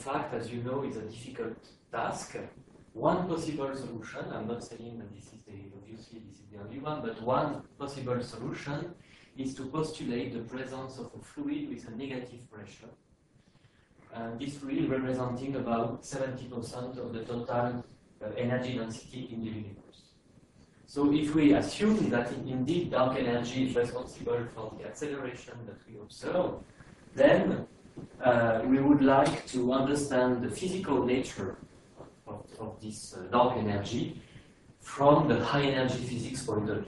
fact, as you know, is a difficult task. One possible solution, I'm not saying that obviously this is the only one, but one possible solution is to postulate the presence of a fluid with a negative pressure. And this fluid representing about 70% of the total energy density in the universe. So if we assume that indeed dark energy is responsible for the acceleration that we observe, then we would like to understand the physical nature of this dark energy from the high energy physics point of view.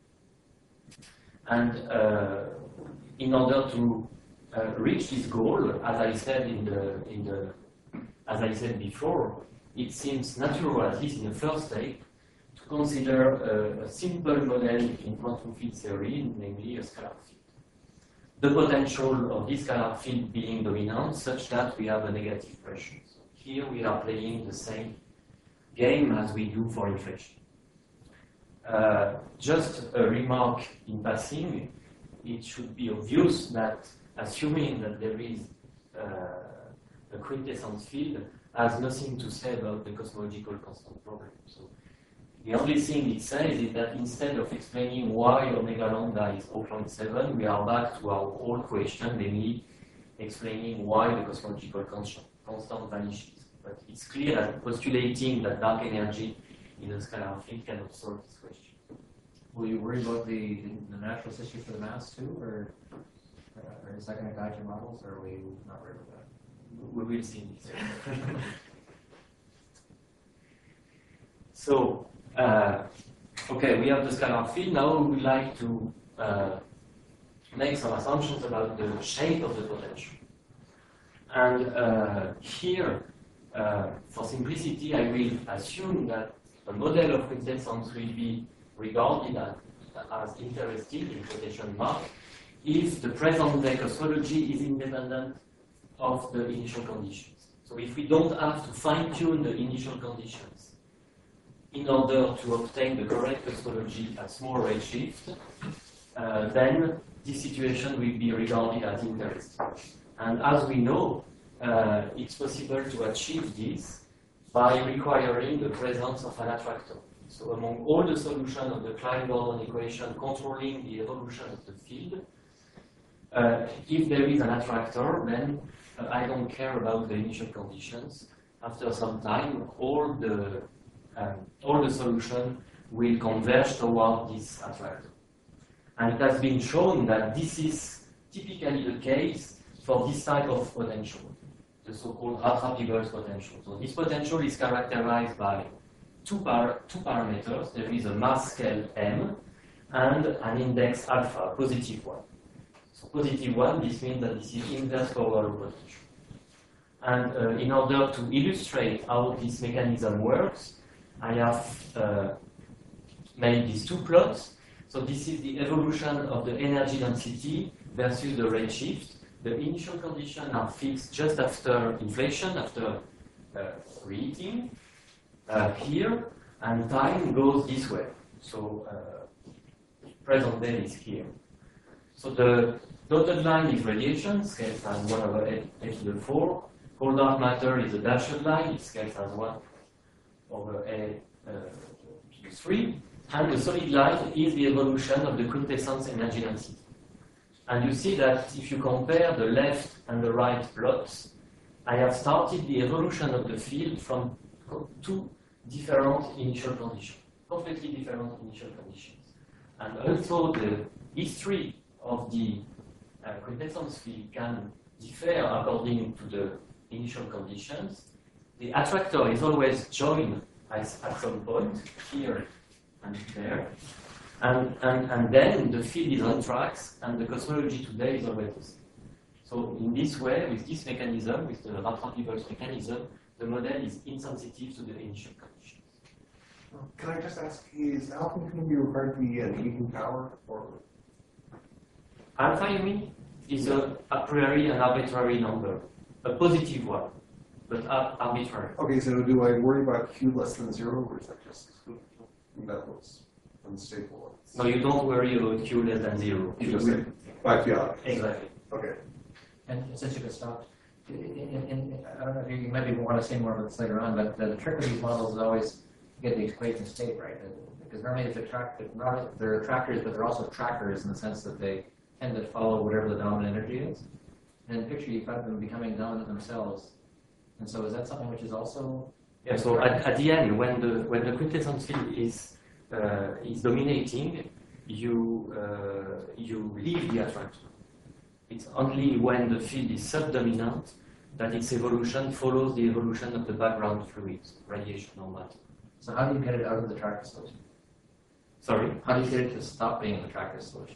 And in order to reach this goal, as I said before, it seems natural, at least in the first step, to consider a simple model in quantum field theory, namely a scalar field. The potential of this scalar field being dominant such that we have a negative pressure. So here we are playing the same game as we do for inflation. Just a remark in passing, it should be obvious that assuming that there is a quintessence field has nothing to say about the cosmological constant problem. So the only thing it says is that instead of explaining why omega lambda is 0.7, we are back to our old question, namely explaining why the cosmological constant vanishes. But it's clear that postulating that dark energy in a scalar field cannot solve this question. Will you worry about the naturalist issue for the mass too, or is that going to guide your models, or are we not worried about that? We will see this. So, okay, we have the scalar field. Now we would like to make some assumptions about the shape of the potential. And here, for simplicity, I will assume that a model of quintessence will be regarded as interesting, in quotation mark, if the present-day cosmology is independent of the initial conditions. So if we don't have to fine-tune the initial conditions in order to obtain the correct cosmology at small redshift, then this situation will be regarded as interesting. And as we know, it's possible to achieve this by requiring the presence of an attractor. So among all the solutions of the Klein-Gordon equation controlling the evolution of the field, if there is an attractor, then I don't care about the initial conditions. After some time, all the solution will converge toward this attractor. And it has been shown that this is typically the case for this type of potential, the so-called Hartree-Fock potential. So this potential is characterized by two parameters. There is a mass scale m and an index alpha, positive one. So positive one, this means that this is inverse power potential. And in order to illustrate how this mechanism works, I have made these two plots. So this is the evolution of the energy density versus the redshift. The initial conditions are fixed just after inflation, after reheating here, and time goes this way. So present day is here. So the dotted line is radiation, scales as 1 over a to the 4. Cold dark matter is a dashed line, it scales as 1 over a to the 3. And the solid line is the evolution of the quintessence energy density. And you see that if you compare the left and the right plots, I have started the evolution of the field from two different initial conditions, completely different initial conditions. And also the history of the quintessence field can differ according to the initial conditions. The attractor is always joined at some point, here and there. And then the field is on tracks, and the cosmology today is always the same. So in this way, with this mechanism, with the Hartree-Fock mechanism, the model is insensitive to the initial conditions. Can I just ask, is alpha going to be required to be an even power? Or? Alpha, you mean, is a priori an arbitrary number, a positive one, but arbitrary. Okay, so do I worry about Q less than 0, or is that just that was unstable? No, you don't worry about Q less than 0. You just say by fiat. Exactly. Okay. And since you got stopped, I don't know if you maybe want to say more about this later on, but the trick of these models is always to get the equation state right. Because normally they're attractors, but they're also trackers in the sense that they tend to follow whatever the dominant energy is. And in the picture, you've got them becoming dominant themselves. And so is that something which is also... Yeah, so at the end, when the quintessence field is dominating, you leave the attractor. It's only when the field is subdominant that its evolution follows the evolution of the background fluids, radiation or matter. So how do you get it out of the tracker solution? Sorry? How do you get it to stop being in the tracker solution?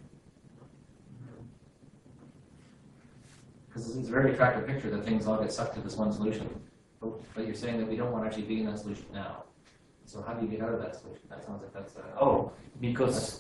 Because it's a very attractive picture that things all get sucked to this one solution. But you're saying that we don't want to actually be in that solution now. So how do you get out of that solution? That sounds like that's a... Because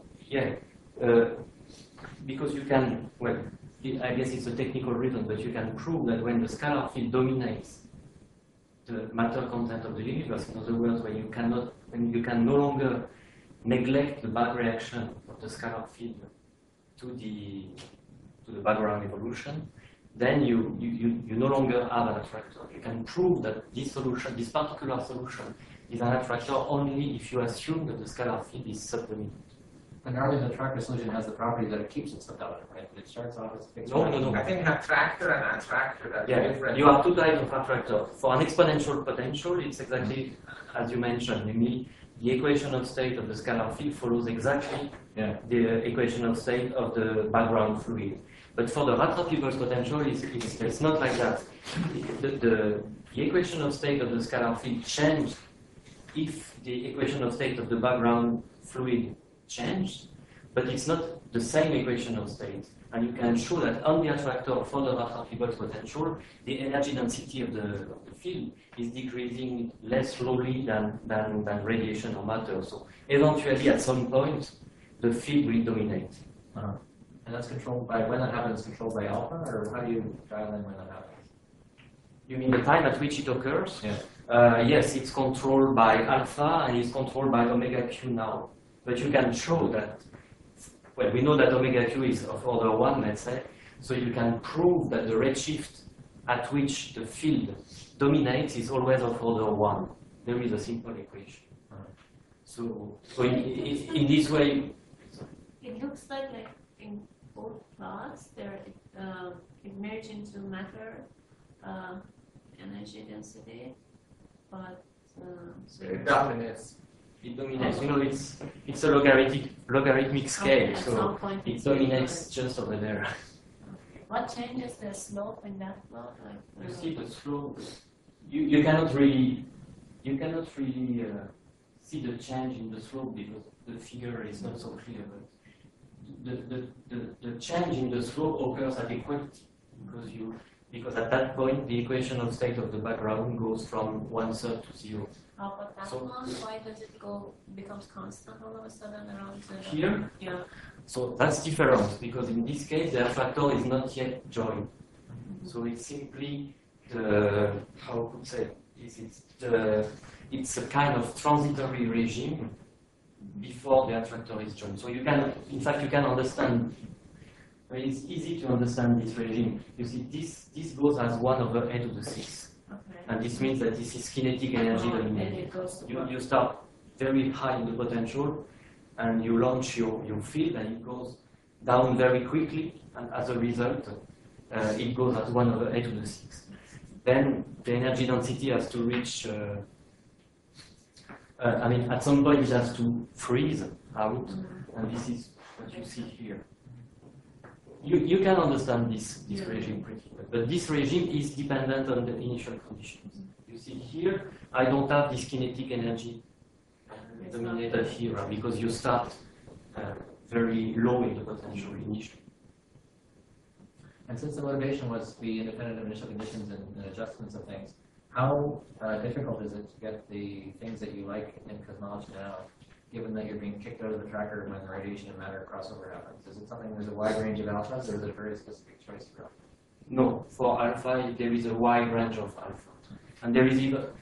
because you can, well, I guess it's a technical reason, but you can prove that when the scalar field dominates the matter content of the universe, in other words, when you can no longer neglect the back reaction of the scalar field to the background evolution, then you no longer have an attractor. You can prove that this particular solution, is an attractor only if you assume that the scalar field is subdominant. And normally the attractor solution has the property that it keeps it subdominant, right? It starts off as a fixed. No. I think an attractor and attractor are different. You have two types of attractor. For an exponential potential, it's exactly as you mentioned, namely the equation of state of the scalar field follows exactly the equation of state of the background fluid. But for the Ratra-Peebles potential, it's not like that. The equation of state of the scalar field changes if the equation of state of the background fluid changed, but it's not the same equation of state. And you can show that on the attractor for the Ratra-Peebles potential, the energy density of the field is decreasing less slowly than radiation or matter. So eventually, at some point, the field will dominate. And that's controlled by, when that happens, controlled by alpha, or how do you dial in when that happens? You mean the time at which it occurs? Yeah. Yes, it's controlled by alpha and it's controlled by omega q now. But you can show that, well, we know that omega q is of order 1, let's say, so you can prove that the redshift at which the field dominates is always of order 1. There is a simple equation. So in this way... It looks like in both plots, it merges into matter, energy density, but so It dominates. It dominates. You know, it's a logarithmic scale, at so some point it it's dominates just over there. What changes the slope in that plot? Like, You see the slope. You cannot really see the change in the slope because the figure is not so clear. But the change in the slope occurs at equality because at that point the equation of state of the background goes from 1/3 to 0. but that one, why does it becomes constant all of a sudden around the... Here? Yeah. So that's different because in this case the attractor is not yet joined. So it's simply how could say it's a kind of transitory regime before the attractor is joined. So you can understand. It's easy to understand this regime. You see, this goes as 1/8⁶. Okay. And this means that this is kinetic energy And dominated. it goes to You start very high in the potential, and you launch your field, and it goes down very quickly, and as a result, it goes at 1/8⁶. Then the energy density has to reach, at some point it has to freeze out, and this is what you see here. You can understand this regime pretty well, but this regime is dependent on the initial conditions. You see here, I don't have this kinetic energy dominated here because you start very low in the potential initially. And since the motivation was to be independent of initial conditions and adjustments of things, how difficult is it to get the things that you like in cosmology now, given that you're being kicked out of the tracker when the radiation and matter crossover happens? Is it something, there's a wide range of alphas, or is it a very specific choice for alpha? No, for alpha, there is a wide range of alpha. And there is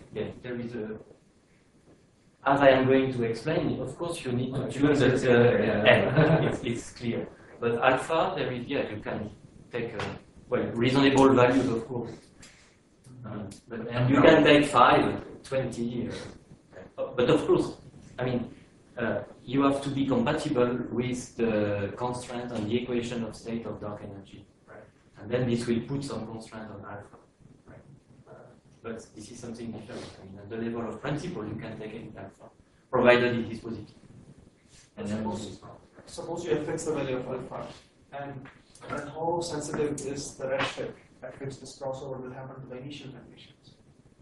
as I am going to explain, of course you need to tune the N, it's clear. But alpha, you can take well, reasonable values, of course. And you can take 5, 20, but of course, I mean, you have to be compatible with the constraint on the equation of state of dark energy. Right. And then this will put some constraint on alpha. Right. But this is something different. I mean, at the level of principle, you can take any alpha, provided it is positive. And then Suppose you fix the value of alpha, and how sensitive is the redshift at which this crossover will happen to the initial conditions?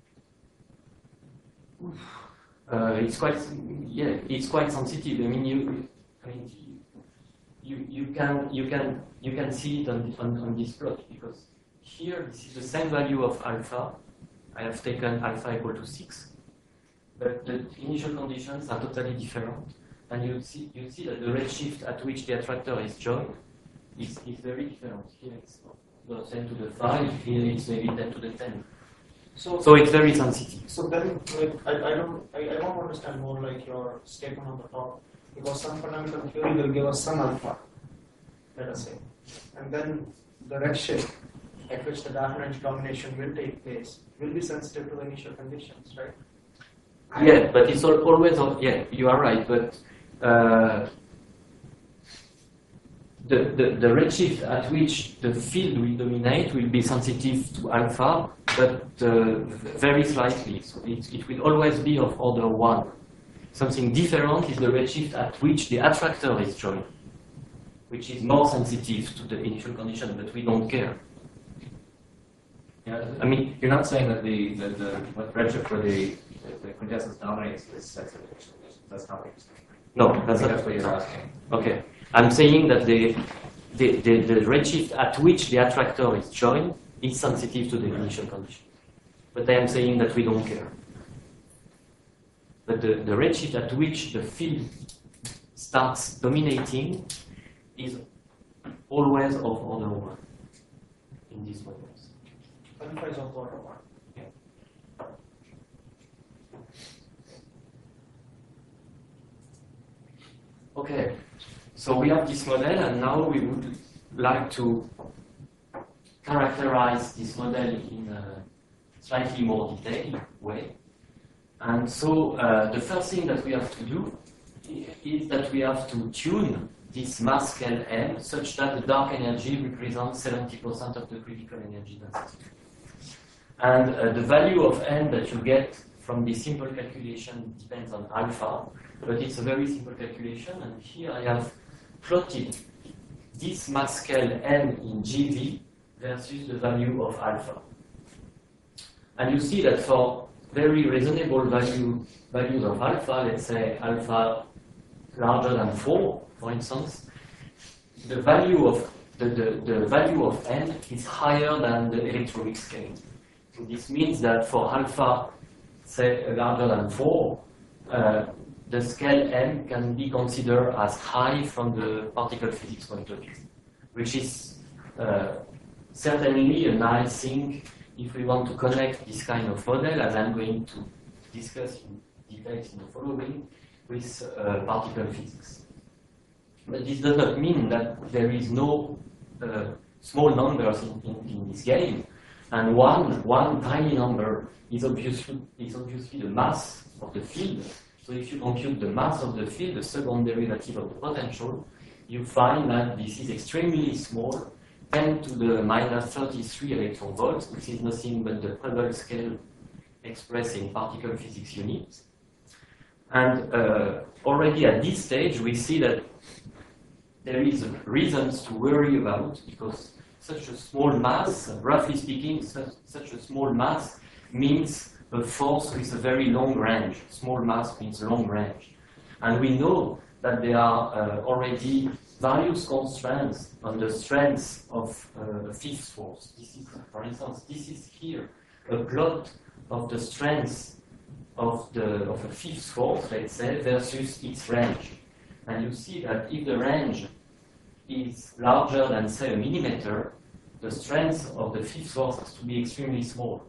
It's quite sensitive. I mean, you can see it on this plot, because here this is the same value of alpha. I have taken alpha equal to 6, but the initial conditions are totally different, and you see that the redshift at which the attractor is joined is very different. Here it's 10 to the 5. Here it's maybe 10 to the 10. So it's very sensitive. So then, like, I want to understand more like your statement on the top, because some fundamental theory will give us some alpha, let us say, and then the redshift at which the dark energy combination will take place will be sensitive to the initial conditions, right? Yeah, but it's always yeah, you are right, but the redshift at which the field will dominate will be sensitive to alpha, but very slightly. So it will always be of order 1. Something different is the redshift at which the attractor is joined, which is more sensitive to the initial condition, but we don't care. Yeah, I mean, you're not saying that the what redshift for the quintessence dominates is sensitive. That's not what you're saying. No, that's what you're asking. Okay, I'm saying that the redshift at which the attractor is joined is sensitive to the initial condition. But I am saying that we don't care. But the redshift at which the field starts dominating is always of order 1 in these models. Alpha is of order 1. Okay, so we have this model, and now we would like to characterize this model in a slightly more detailed way. And so the first thing that we have to do is that we have to tune this mass scale M such that the dark energy represents 70% of the critical energy density. And the value of n that you get from this simple calculation depends on alpha, but it's a very simple calculation, and here I have plotted this mass scale m in GV versus the value of alpha. And you see that for very reasonable values of alpha, let's say alpha larger than 4, for instance, the value of the value of n is higher than the electroweak scale. So this means that for alpha, say larger than 4, the scale m can be considered as high from the particle physics point of view, which is certainly a nice thing if we want to connect this kind of model, as I'm going to discuss in details in the following, with particle physics. But this does not mean that there is no small numbers in this game, and one tiny number is obviously the mass of the field. So if you compute the mass of the field, the second derivative of the potential, you find that this is extremely small, 10 to the minus 33 electron volts, which is nothing but the Hubble scale expressed in particle physics units. And already at this stage, we see that there is reasons to worry about, because such a small mass, roughly speaking, such a small mass means a force with a very long range. Small mass means long range. And we know that there are already various constraints on the strength of a fifth force. This is, for instance, this is here a plot of the strength of a fifth force, let's say, versus its range. And you see that if the range is larger than, say, a millimeter, the strength of the fifth force has to be extremely small.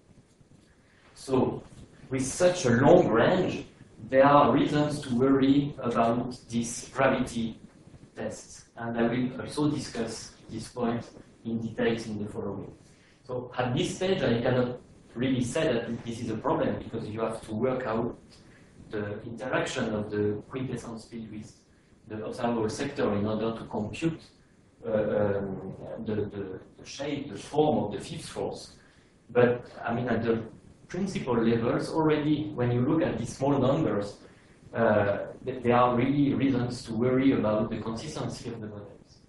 So, with such a long range, there are reasons to worry about this gravity test. And I will also discuss this point in details in the following. So at this stage, I cannot really say that this is a problem because you have to work out the interaction of the quintessence field with the observable sector in order to compute the shape, the form of the fifth force. But I mean, at the principal levels, already when you look at these small numbers, there are really reasons to worry about the consistency of the models.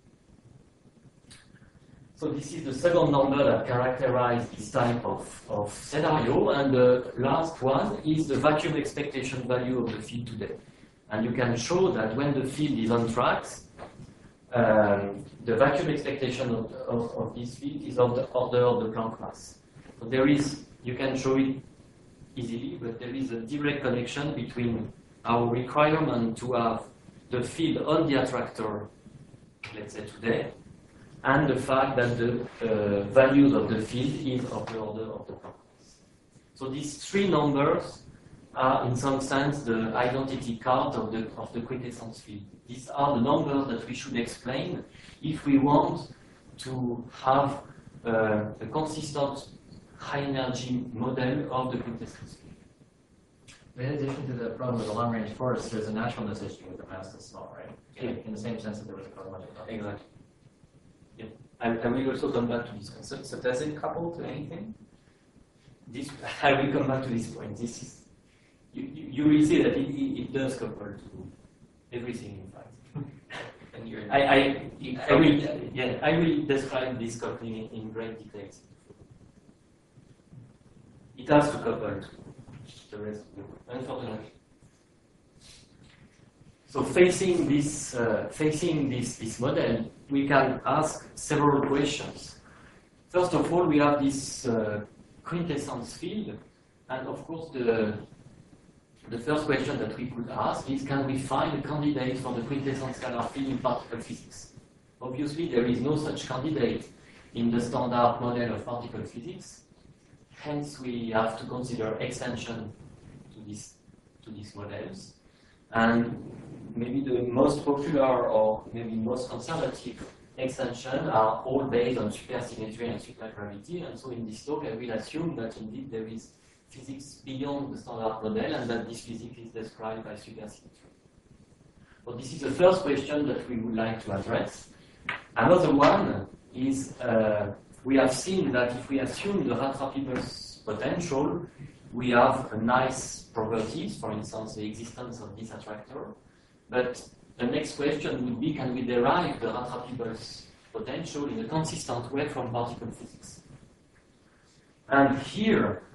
So this is the second number that characterizes this type of scenario, and the last one is the vacuum expectation value of the field today. And you can show that when the field is on tracks, the vacuum expectation of this field is of the order of the Planck mass. So there is, you can show it easily, but there is a direct connection between our requirement to have the field on the attractor, let's say today, and the fact that the values of the field is of the order of the Planck mass. So these three numbers are, in some sense, the identity card of the quintessence field. These are the numbers that we should explain if we want to have a consistent high-energy model of the quintessence field. In addition to the problem with the long-range force, there's a naturalness issue with the mass that's small, right? Yeah. In the same sense that there was a cosmological problem. Exactly. Yeah. I will also come back to this point. So does it couple to anything? I will come back to this point. This is you will see that it does couple to everything, in fact. And you're I will describe this coupling in great details. It has to couple to the rest of the world, unfortunately. So facing this model, we can ask several questions. First of all, we have this quintessence field, and of course the first question that we could ask is, can we find a candidate for the quintessence scalar field in particle physics? Obviously, there is no such candidate in the standard model of particle physics. Hence, we have to consider extension to these models. And maybe the most popular or maybe most conservative extension are all based on supersymmetry and supergravity. And so in this talk, I will assume that indeed there is physics beyond the standard model and that this physics is described by supersymmetry. So this is the first question that we would like to address. Another one is we have seen that if we assume the Rath-Rapibus potential, we have a nice properties, for instance, the existence of this attractor. But the next question would be, can we derive the Rath-Rapibus potential in a consistent way from particle physics? And here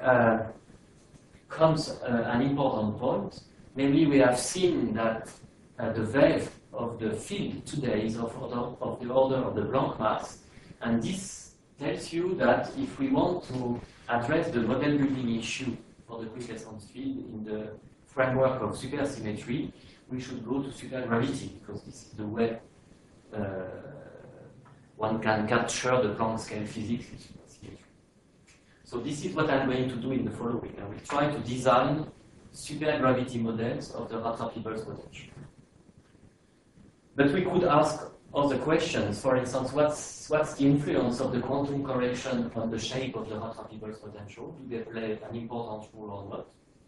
comes an important point. Namely, we have seen that the wave of the field today is of the order of the Planck mass, and this tells you that if we want to address the model building issue for the quintessence field in the framework of supersymmetry, we should go to supergravity, because this is the way one can capture the Planck scale physics in supersymmetry. So this is what I'm going to do in the following. I will try to design supergravity models of the Rath-Rapibus potential. But we could ask other questions. For instance, what's the influence of the quantum correction on the shape of the Rath-Rapibus potential? Do they play an important role or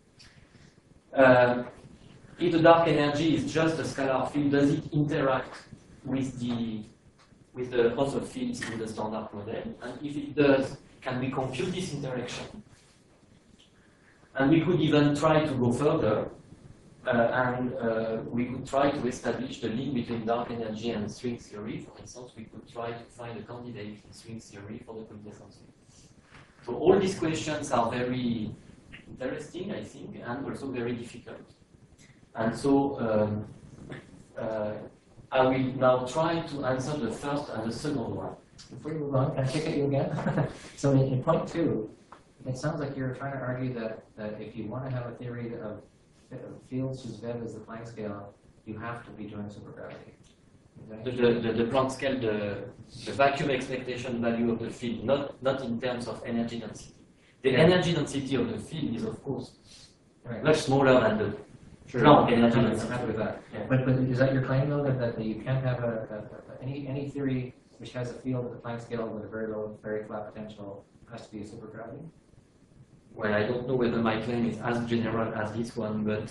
not? If the dark energy is just a scalar field, does it interact with the other fields in the standard model? And if it does, can we compute this interaction? And we could even try to go further, and we could try to establish the link between dark energy and string theory. For instance, we could try to find a candidate in string theory for the quintessence field. So all these questions are very interesting, I think, and also very difficult. And so I will now try to answer the first and the second one. Before you move on, can I kick at you again? So in point 2, it sounds like you're trying to argue that if you want to have a theory of fields whose web is the Planck scale, you have to be doing supergravity. The Planck scale, the vacuum expectation value of the field, not in terms of energy density. The energy density of the field is, of course, much smaller than the Planck energy density. I'm happy with that. Yeah. But is that your claim, though, that you can't have any theory which has a field at the Planck scale with a very low, very flat potential, has to be a supergravity? Well, I don't know whether my claim is as general as this one, but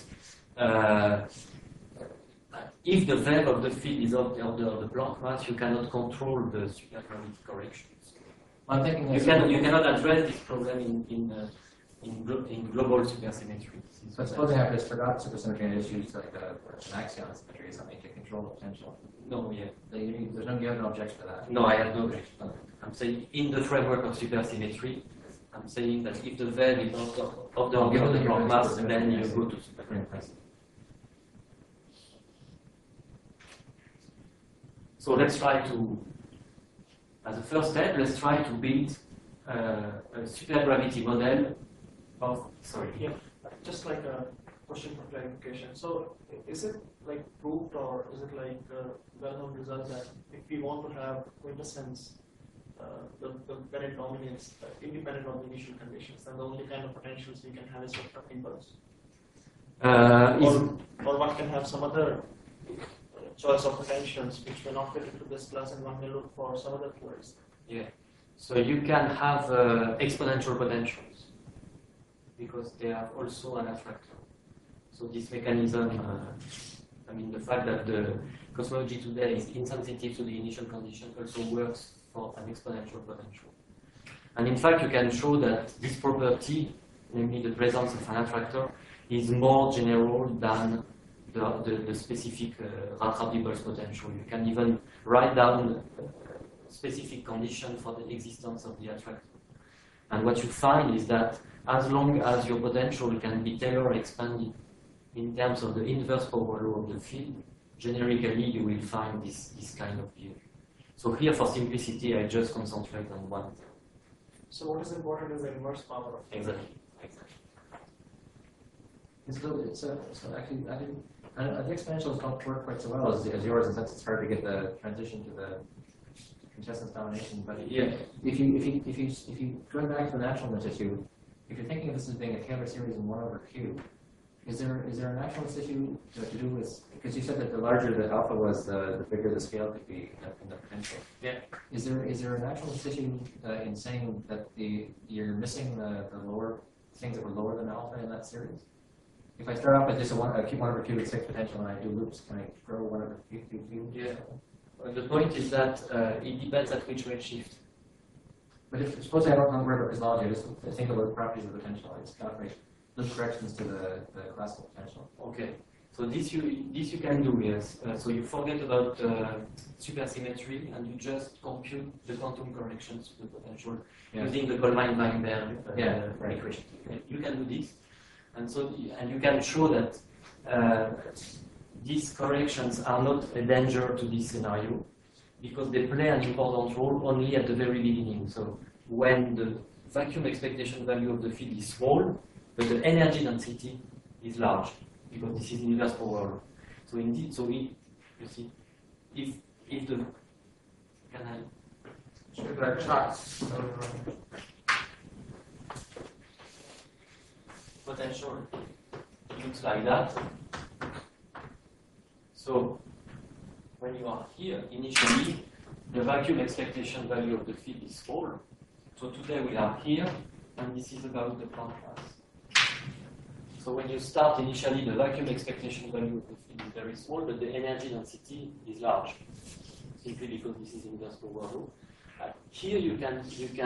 if the value of the field is of the order of the Planck mass, you cannot control the supergravity corrections. I'm thinking You cannot address this problem in global supersymmetry. So suppose I have this forgot supersymmetry and I just use like an axion symmetry or something to control the potential. No, yeah. You have no objection to that. No, I have no objection. I'm saying in the framework of supersymmetry, I'm saying that if the value is of the order of the Planck mass, then you go to supergravity. So let's try to, as a first step, let's try to build a supergravity model of, sorry. Yeah, just like a question for clarification. So is it like proved or is it like a well-known result that if we want to have quintessence, when it dominates independent of the initial conditions, then the only kind of potentials we can have is vector impulse? Or one can have some other choice of potentials which may not fit into this class and one may look for some other fluids. Yeah. So you can have exponential potentials because they have also an attractor. So this mechanism, I mean the fact that the cosmology today is insensitive to the initial condition also works for an exponential potential. And in fact you can show that this property, namely the presence of an attractor, is more general than the specific Rath-Rabie-Bolz potential. You can even write down a specific condition for the existence of the attractor. And what you find is that as long as your potential can be Taylor expanded in terms of the inverse power law of the field, generically you will find this kind of behavior. So here for simplicity I just concentrate on one. So what is important is the inverse power of Exactly. So actually, the exponentials don't work quite so well as yours, in the sense it's hard to get the transition to the quintessence domination. But Yeah. if you going back to the naturalness issue, if you're thinking of this as being a Taylor series in 1 over Q, is there a naturalness issue to do with, because you said that the larger the alpha was, the bigger the scale could be in the potential. Yeah. Is there a naturalness issue in saying that you're missing the lower things that were lower than alpha in that series? If I start off with just a cube 1 over Q with 6 potential and I do loops, can I grow 1 over Q? Yeah. The point is that it depends at which redshift. But if suppose I don't know where cosmology, I just think about the properties of the potential. It's calculate loop corrections to the classical potential. Okay. So this you can do, yes. So you forget about supersymmetry and you just compute the quantum corrections to the potential using the Goldman-Weinberg equation. You can do this. And you can show that these corrections are not a danger to this scenario because they play an important role only at the very beginning. So when the vacuum expectation value of the field is small, but the energy density is large because this is inverse power. So indeed, you see, if the can I potential looks like that. So when you are here, initially, the vacuum expectation value of the field is small. So today we are here, and this is about the Planck mass. So when you start initially, the vacuum expectation value of the field is very small, but the energy density is large, simply because this is inverse power law. Here you can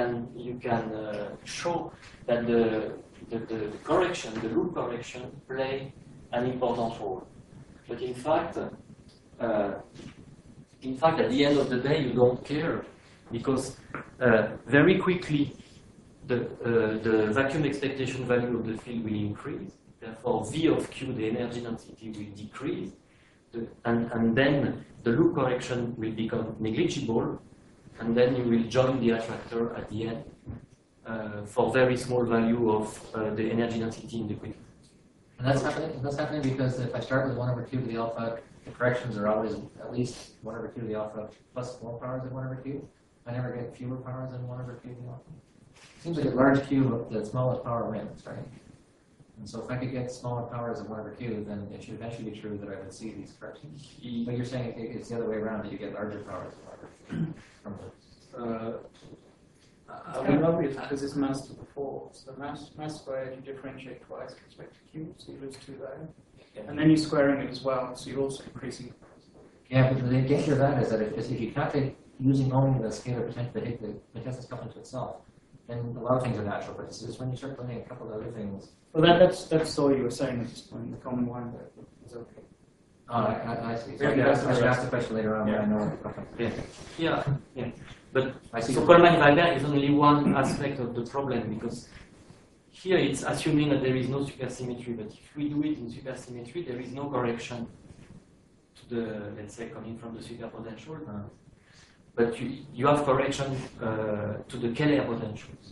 show that the correction, the loop correction, play an important role. But in fact, at the end of the day, you don't care because very quickly the vacuum expectation value of the field will increase. Therefore, V of Q, the energy density, will decrease, and then the loop correction will become negligible. And then you will join the attractor at the end for very small value of the energy density in the quick. And that's happening because if I start with 1 over Q to the alpha, the corrections are always at least 1 over Q to the alpha plus more powers than 1 over Q. I never get fewer powers than 1 over Q to the alpha. Seems like a large Q, the smallest power wins, right? And so if I could get smaller powers of whatever Q, then it should eventually be true that I would see these corrections. But you're saying it's the other way around, that you get larger powers of whatever Q from the. It's kind of obvious because it's mass to the 4. So mass squared, you differentiate twice with respect to Q, so you lose 2 there. And then you're squaring it as well, so you're also increasing. Yeah, but the danger of that is that if you calculate using only the scalar potential to hit the quintessence coupled to itself, then a lot of things are natural. But it's just when you start putting a couple of other things. Well, that's all you were saying at this point. The common one is okay. Oh, I see. So Yeah, I should ask the question later on. Yeah. When I know. Yeah. But I see. so Kolman-Weinberg is only one aspect of the problem, because here it's assuming that there is no supersymmetry. But if we do it in supersymmetry, there is no correction to the, let's say, coming from the superpotential. But you have correction to the Keller potentials.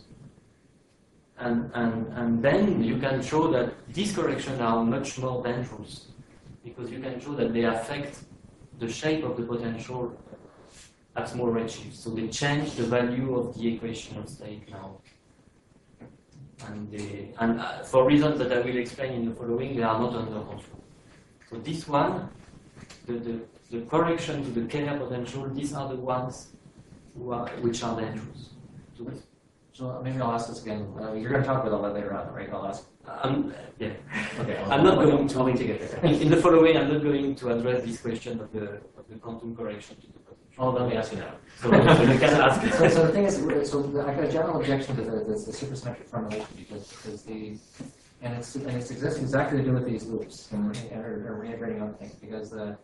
And then you can show that these corrections are much more dangerous, because you can show that they affect the shape of the potential at small redshifts. So they change the value of the equation of state now. And for reasons that I will explain in the following, they are not under control. So this one, the correction to the Keller potential, these are the ones which are dangerous. So maybe I'll ask this again. You're going to talk about all that later on, right? I'll ask. Yeah. Okay. I'm not going to. I'll wait to get there. In the following, I'm not going to address this question of the quantum correction to the potential. Oh, let me ask you now. So you can ask. So the thing is, I got a general objection to the supersymmetric formulation because it's exactly to do with these loops and reintegrating other things, because the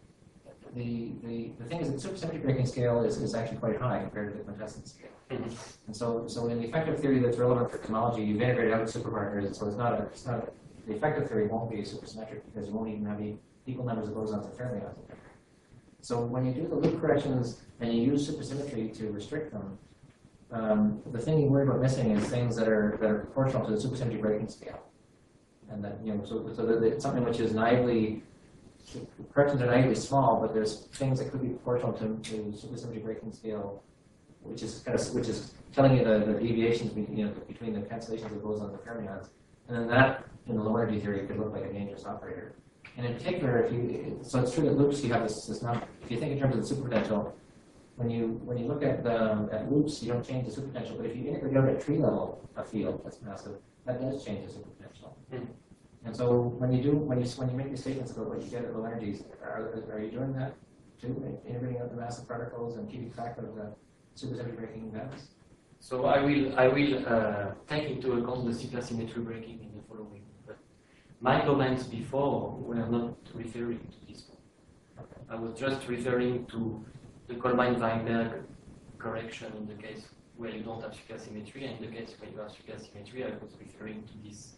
thing is that the supersymmetry breaking scale is actually quite high compared to the quintessence scale. Mhm. And so in the effective theory that's relevant for cosmology, you've integrated out superpartners, so the effective theory won't be supersymmetric because you won't even have equal numbers of bosons and fermions. So when you do the loop corrections and you use supersymmetry to restrict them, the thing you worry about missing is things that are proportional to the supersymmetry breaking scale. And that, so that it's something which is naively, corrections are naively small, but there's things that could be proportional to supersymmetry breaking scale, which is telling you the deviations between the cancellations of bosons and fermions. And then that, in the low energy theory, could look like a dangerous operator. And in particular, so it's true that loops, you have this number. If you think in terms of the superpotential, when you look at loops, you don't change the superpotential. But if you integrate out at tree level a field that's massive, that does change the superpotential. Mm. And so when you make these statements about what you get at low energies, are you doing that too, integrating out the massive particles and keeping track of the supersymmetry breaking events? So I will take into account the supersymmetry breaking in the following. But my comments before were not referring to this one. I was just referring to the Kolman-Weinberg correction in the case where you don't have supersymmetry, and in the case where you have supersymmetry, I was referring to this.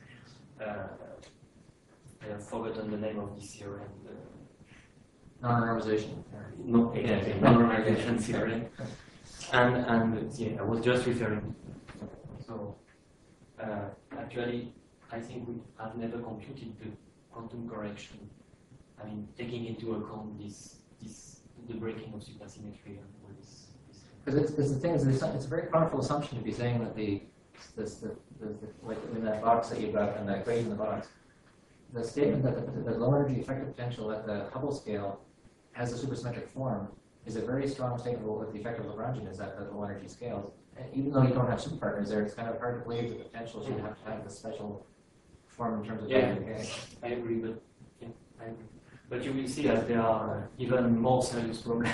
I have forgotten the name of this theorem. Non-normalization. No, exactly. Non-normalization theorem. And yeah, I was just referring. So actually, I think we have never computed the quantum correction. I mean, taking into account the breaking of supersymmetry and all this. Because the thing is, it's a very powerful assumption to be saying that like in that box that you've got and that equation in the box, the statement that the low energy effective potential at the Hubble scale has a supersymmetric form is a very strong statement of what the effective Lagrangian is at the low energy scales. And even though you don't have superpartners there, it's kind of hard to believe that the potential should have to have this special form in terms of decay. I agree, but yeah, I agree. But you will see that there are even more serious problems.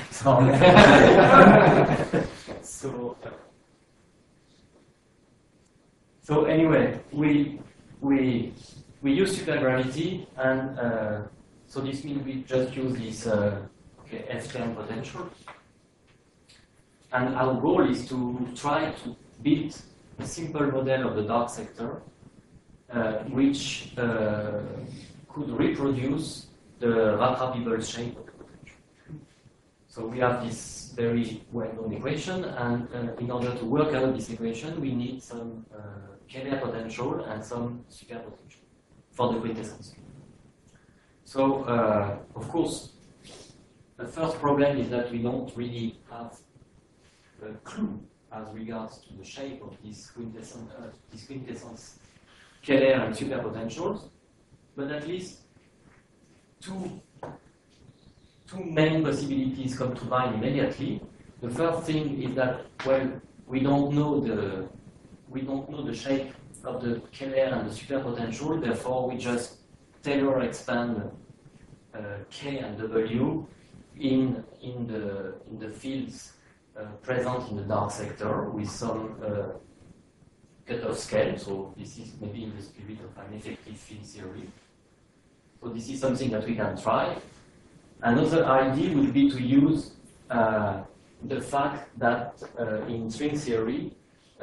So anyway, we use supergravity, and so this means we just use this F-term potential. And our goal is to try to build a simple model of the dark sector, which could reproduce the Radha-Peebles shape of the potential. So we have this very well-known equation, and in order to work out this equation, we need some Keller potential and some superpotential for the quintessence. So, of course, the first problem is that we don't really have a clue as regards to the shape of this quintessence scalar and superpotentials, but at least two main possibilities come to mind immediately. The first thing is that, well, we don't know the shape of the scalar and the superpotential, therefore we just Taylor expand K and W in the fields present in the dark sector with some cutoff scale. So this is maybe in the spirit of an effective field theory. So this is something that we can try. Another idea would be to use the fact that in string theory,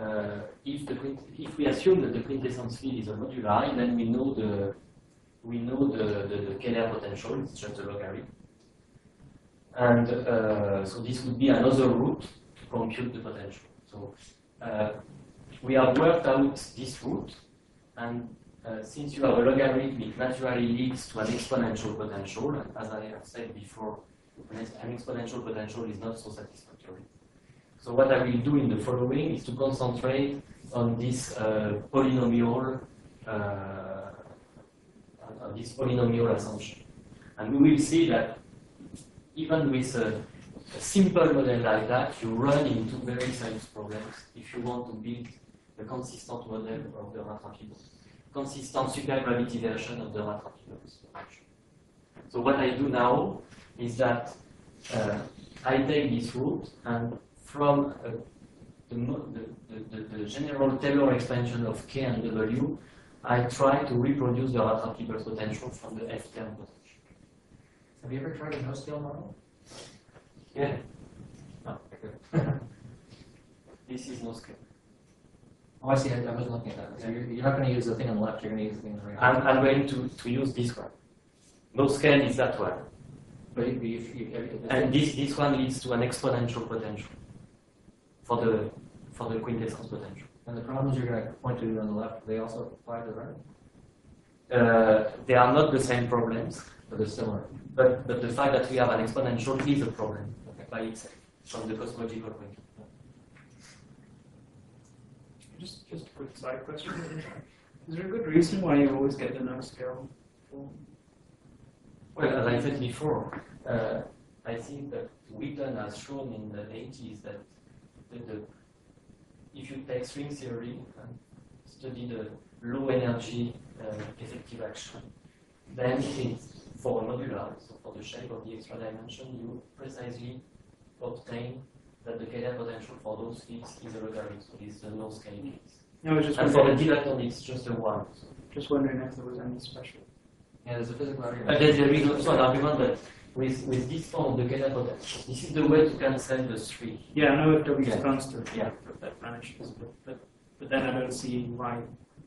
if we assume that the quintessence field is a moduli, then we know the Keller potential. It's just a logarithm. And so this would be another route to compute the potential. So we have worked out this route, and since you have a logarithm, it naturally leads to an exponential potential. And as I have said before, an exponential potential is not so satisfactory. So what I will do in the following is to concentrate on this polynomial assumption. And we will see that even with a simple model like that, you run into very serious problems if you want to build a consistent model of the rattrapable, consistent supergravity version of the rattrapable. So what I do now is that I take this route, and from the general Taylor expansion of K and W, I try to reproduce the rattrapable potential from the F-term potential. Have you ever tried a no-scale model? Yeah. No, okay. This is no scale. Oh, I see. I wasn't looking at that. So you're not going to use the thing on the left. You're going to use the thing on the right. I'm going to use this one. No scale is that one. But And this one leads to an exponential potential for the quintessence potential. And the problems you're going to point to on the left, they also apply to the right? They are not the same problems, But they're similar. but the fact that we have an exponential is a problem by itself from the cosmological point of view. Just a quick side question. Is there a good reason why you always get the no-scale form? Well, as I said before, I think that Wheaton has shown in the 80s that if you take string theory and study the low energy effective action, then it's for a modular, so for the shape of the extra dimension, you precisely obtain that the Keller potential for those fields is a logarithm, so it's the no scale case. No, I was just And for the wondering, dilaton, it's just a 1. So. if there was any special. Yeah, there's a physical argument. But there is also an argument that with this form of the Keller potential, this is the way to cancel the 3. Yeah, I know if W is Yeah. constant. Yeah. That vanishes, but then I don't see why.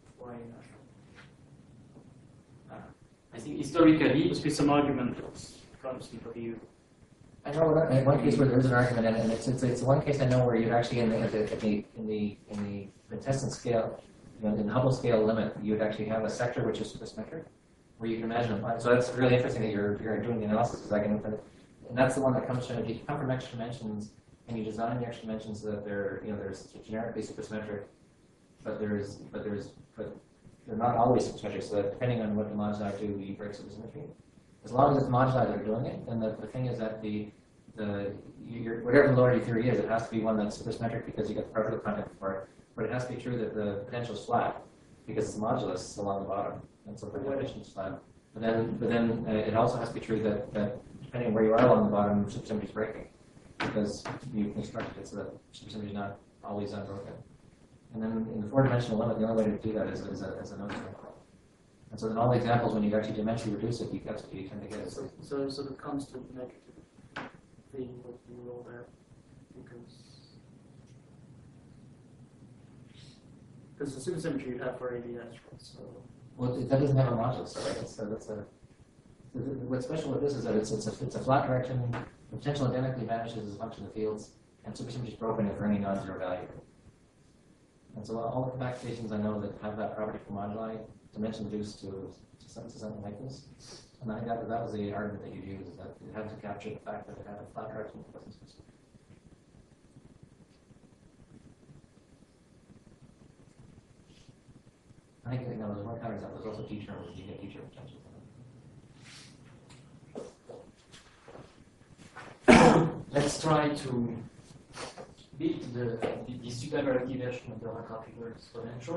I think historically, There must be some argument that's constant for you. I know in one case where there is an argument, and it's one case I know where you actually in the quintessence scale, in the Hubble scale limit, you would actually have a sector which is supersymmetric, where you can imagine applying. So that's really interesting that you're doing the analysis, because and that's the one that comes from if you come from extra dimensions and you design the extra dimensions so that they're there's generically supersymmetric, but they're not always supersymmetric. So that depending on what the moduli do, you break supersymmetry. As long as it's moduli that are doing it, then the thing is that whatever the lower theory is, it has to be one that's supersymmetric because you get the particle content for it. But it has to be true that the potential is flat because it's modulus along the bottom, and so the definition is flat. But then it also has to be true that depending on where you are along the bottom, supersymmetry is breaking because you constructed it so that supersymmetry is not always unbroken. And then in the four-dimensional limit, the only way to do that is a no-scale. And so in all the examples, when you actually dimensionally reduce it, you tend to get it. So the constant negative thing would be all there because the supersymmetry you'd have for ADS, right? So Well, that doesn't have a modulus, right? What's special with this is that it's a flat direction. The potential identically vanishes as a function of the fields, and supersymmetry is broken for any non-zero value. And so all the compactations I know that have that property for moduli dimension reduced to something like this. And I think that was the argument that you used, is that it had to capture the fact that it had a flat direction that wasn't specific. I think there's one counterexample. There's also teacher, where you get teacher potential. Let's try to build the super-relative version of the Radcliffe exponential.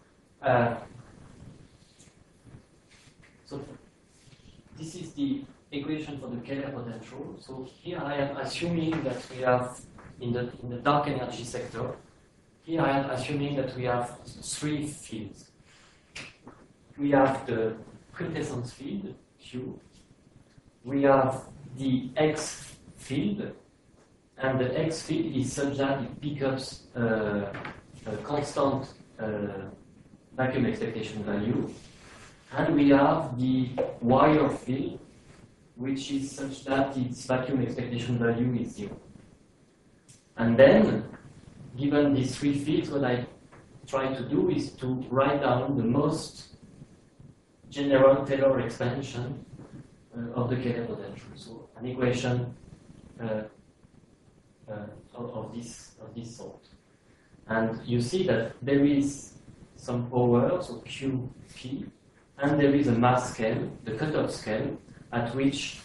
So this is the equation for the Keller potential. So here I am assuming that we have in the dark energy sector. Here I am assuming that we have three fields. We have the quintessence field Q. We have the X field, and the X field is such that it picks up a constant vacuum expectation value. And we have the wire field, which is such that its vacuum expectation value is 0. And then, given these three fields, what I try to do is to write down the most general Taylor expansion of the Keller potential. So an equation of this sort. And you see that there is some power, so QP, and there is a mass scale, the cutoff scale, at which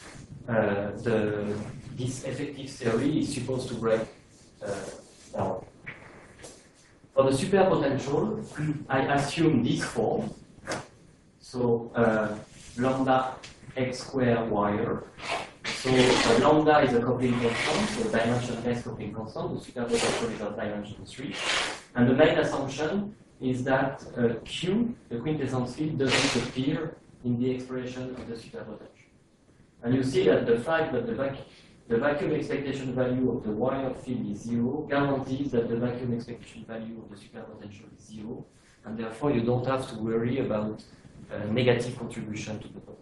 this effective theory is supposed to break down. For the superpotential, I assume this form. So lambda x squared wire. So lambda is a coupling constant, so dimensionless coupling constant. The superpotential is of dimension 3. And the main assumption is that Q, the quintessence field, doesn't appear in the expression of the superpotential. And you see that the fact that the vacuum expectation value of the wire field is 0 guarantees that the vacuum expectation value of the superpotential is 0, and therefore you don't have to worry about negative contribution to the potential.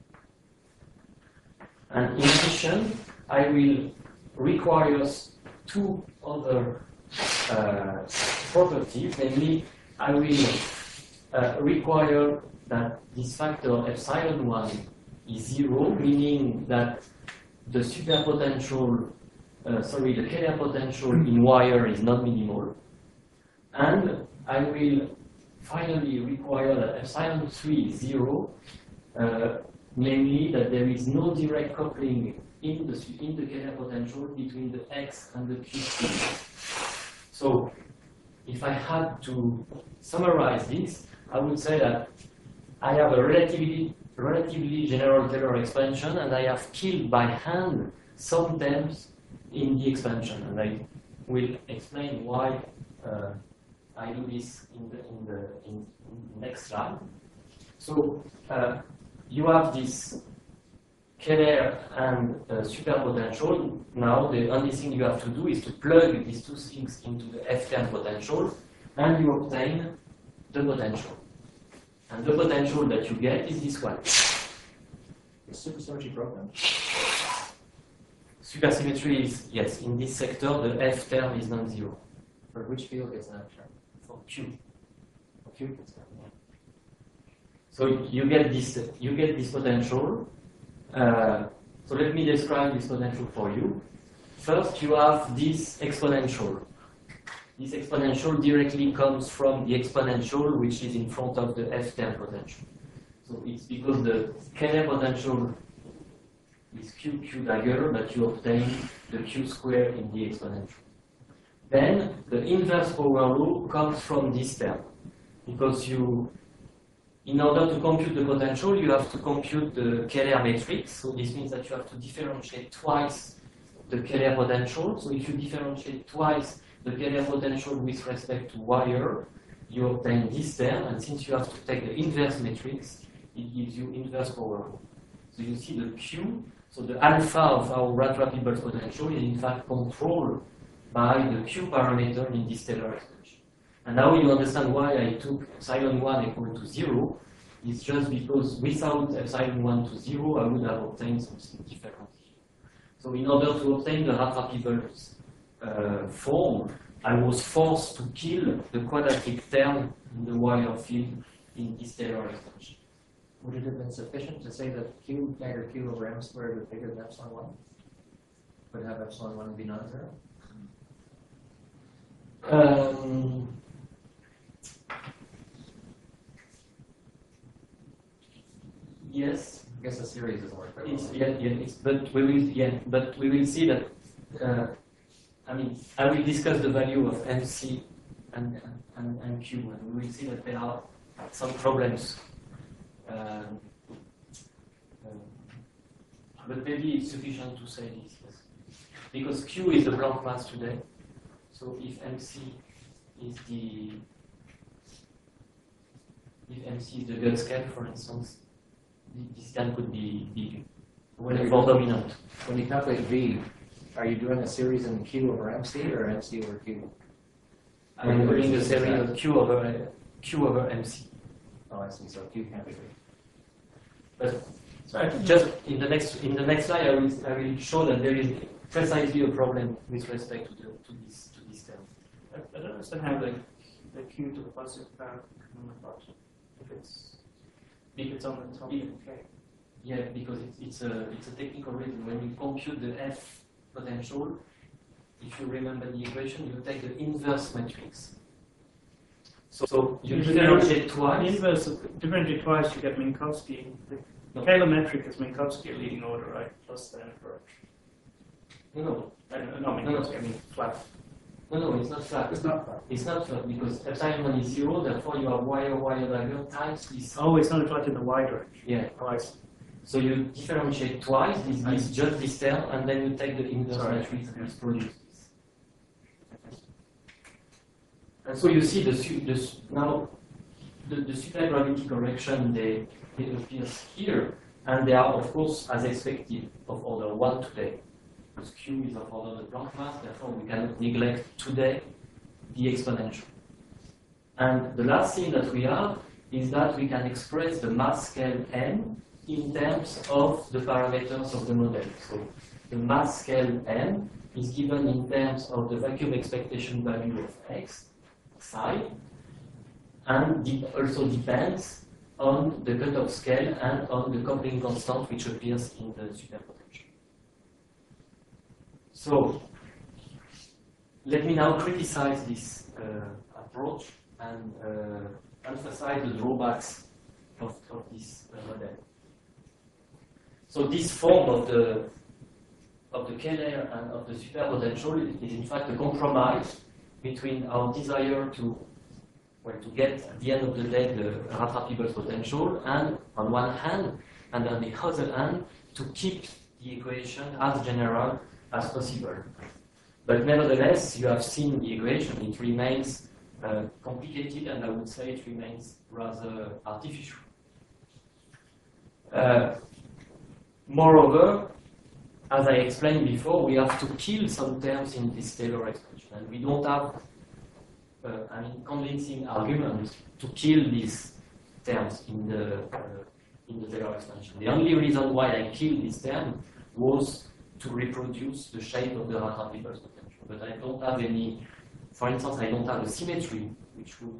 And in addition, I will require two other properties, namely, I will require that this factor epsilon 1 is 0, meaning that the superpotential, the Keller potential in wire is not minimal. And I will finally require that epsilon 3 is 0, namely that there is no direct coupling in the Keller potential between the X and the Q field. So if I had to summarize this, I would say that I have a relatively general Taylor expansion, and I have killed by hand some terms in the expansion, and I will explain why I do this in the next slide. So you have this Keller and superpotential. Now the only thing you have to do is to plug these two things into the F-term potential, and you obtain the potential. And the potential that you get is this one. The supersymmetry program? Supersymmetry is, yes, in this sector, the F term is non-zero. For which field gets an F term? For Q. For Q gets an F term. So you get this potential. So let me describe this potential for you. First, you have this exponential. This exponential directly comes from the exponential which is in front of the F-term potential. So it's because the Keller potential is Q dagger that you obtain the Q square in the exponential. Then the inverse power law comes from this term, because in order to compute the potential, you have to compute the Keller matrix. So this means that you have to differentiate twice the Keller potential. So if you differentiate twice the Keller potential with respect to wire, you obtain this term, and since you have to take the inverse matrix, it gives you inverse power. So you see the Q, so the alpha of our Radcliffe potential is in fact controlled by the Q parameter in this Taylor expansion. And now you understand why I took epsilon 1 equal to 0. It's just because without epsilon 1 to 0, I would have obtained something different. So in order to obtain the Radcliffe form, I was forced to kill the quadratic term in the wire field in this Taylor expansion. Would it have been sufficient to say that Q dagger Q over M squared is bigger than epsilon 1? Would have epsilon 1 be non-zero? yes. I guess the series doesn't work very It's, well. but we will see that. I will discuss the value of MC and Q, and we will see that there are some problems. But maybe it's sufficient to say this, yes. Because Q is the Planck mass today. So if MC is the Gutt scale, for instance, this scale could be big, more dominant. When you calculate V, are you doing a series in Q over MC or MC over Q? I'm doing the series of Q over MC. Oh, I see. So Q can't be V. But just in the next slide, I will show that there is precisely a problem with respect to this term. I don't understand how the Q to the positive power can come apart if it's on the top of the K. Yeah, because it's a technical reason. When you compute the F potential, if you remember the equation, you take the inverse matrix. So you differentiate twice. Differentiate twice, you get Minkowski. The Kähler-metric is Minkowski a leading order, right? Plus the approach. No, Not Minkowski, I mean flat. no, it's not flat. It's not flat. It's not flat because epsilon 1 is 0, therefore you have wire dagger times this. Oh, it's only flat in the y direction. Yeah. Oh, I see. So you differentiate twice, this just this term, and then you take the inverse matrix and it produces this. And so you see the supergravity correction, they appear here, and they are, of course, as expected, of order 1 today. Because Q is of order the Planck mass, therefore we cannot neglect today the exponential. And the last thing that we have is that we can express the mass scale m in terms of the parameters of the model. So the mass scale m is given in terms of the vacuum expectation value of x, psi, and it also depends on the cutoff scale and on the coupling constant which appears in the superpotential. So let me now criticize this approach and emphasize the drawbacks of this model. So this form of the Kähler and of the superpotential is in fact a compromise between our desire to get at the end of the day the Rathard-Peebles potential, and on one hand, and on the other hand, to keep the equation as general as possible. But nevertheless, you have seen the equation; it remains complicated, and I would say it remains rather artificial. Moreover, as I explained before, we have to kill some terms in this Taylor expansion, and we don't have convincing arguments to kill these terms in the Taylor expansion. The only reason why I killed this term was to reproduce the shape of the Rathard-Peebles potential. But I don't have any, for instance, I don't have a symmetry which would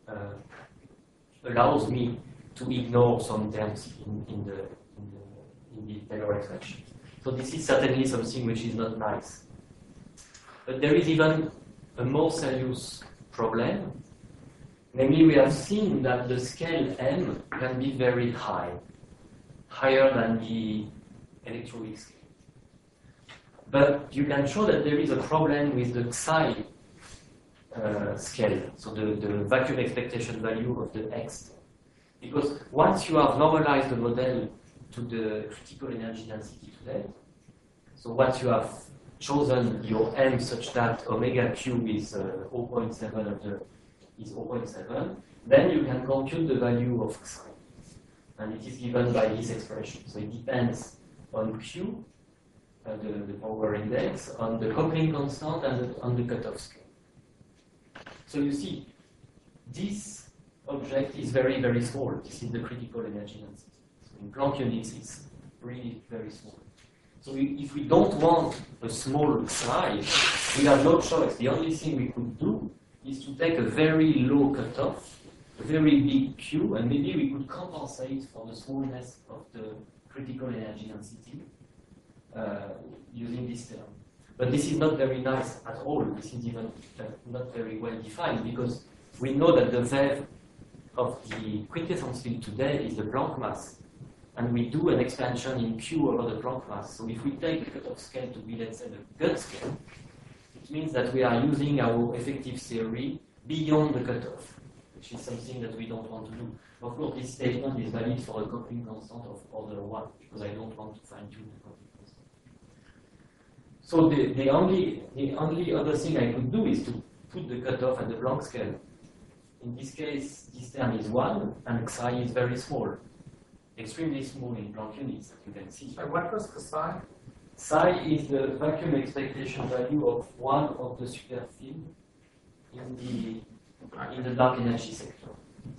allows me to ignore some terms in the Taylor expansion. So this is certainly something which is not nice. But there is even a more serious problem. Namely, we have seen that the scale m can be very high, higher than the electroweak scale. But you can show that there is a problem with the psi scale, so the vacuum expectation value of the x. Because once you have normalized the model to the critical energy density today, so once you have chosen your m such that omega q is 0.7 is 0.7, then you can compute the value of psi. And it is given by this expression. So it depends on q, the power index, on the coupling constant, and on the cutoff scale. So you see, this object is very, very small. This is the critical energy density. So in Planck units, it's really very small. So if we don't want a small psi, we have no choice. The only thing we could do is to take a very low cutoff, a very big Q, and maybe we could compensate for the smallness of the critical energy density using this term. But this is not very nice at all. This is even not very well defined, because we know that the VEV of the quintessence field today is the Planck mass. and we do an expansion in Q over the Planck mass. So if we take the cutoff scale to be, let's say, the gut scale, it means that we are using our effective theory beyond the cutoff, which is something that we don't want to do. Of course, this statement is valid for a coupling constant of order 1, because I don't want to fine-tune the coupling constant. So the only other thing I could do is to put the cutoff at the Planck scale. In this case, this term is 1, and psi is very small. Extremely small in Planck units, that you can see. So what was the psi? Psi is the vacuum expectation value of one of the superfield in the dark energy sector.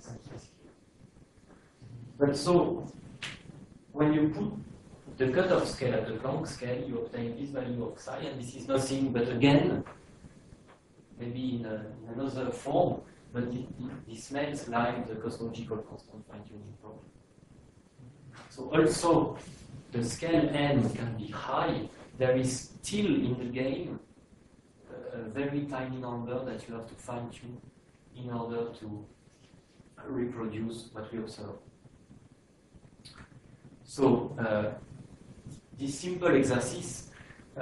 But so, when you put the cutoff scale at the Planck scale, you obtain this value of psi, and this is nothing but, again, maybe in another form, but it smells like the cosmological constant fine-tuning problem. So also, the scale n can be high. There is still in the game a very tiny number that you have to fine-tune in order to reproduce what we observe. So this simple exercise,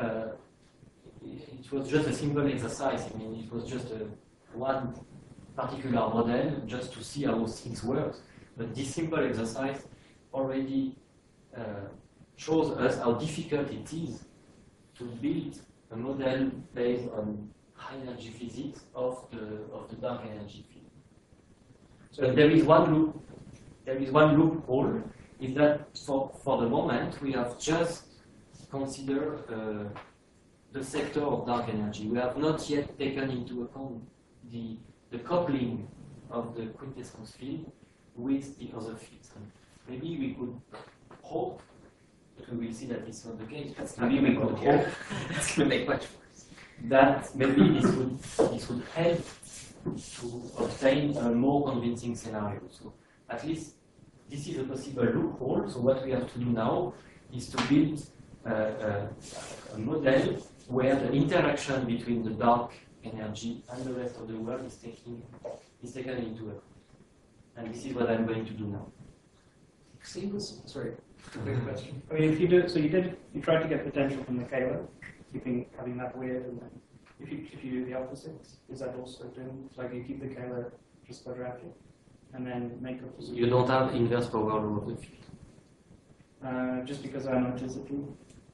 it was just a simple exercise. I mean, it was just one particular model just to see how things work. But this simple exercise already shows us how difficult it is to build a model based on high energy physics of the dark energy field. So there is one loophole, is that for the moment we have just considered the sector of dark energy. We have not yet taken into account the coupling of the quintessence field with the other fields. And maybe we could hope, but we will see that it's not the case. Maybe we could hope It's going to make much worse. that maybe this would help to obtain a more convincing scenario. So at least this is a possible loophole. So what we have to do now is to build a model where the interaction between the dark energy and the rest of the world is taken into account. And this is what I'm going to do now. Sorry. Big question. I mean, if you do, so you tried to get potential from the Kähler, having that weird, and then if you do the opposite, is that also doing, like you keep the Kähler just quadratic, and then make up the You don't have inverse power law of the field. just because I notice it too.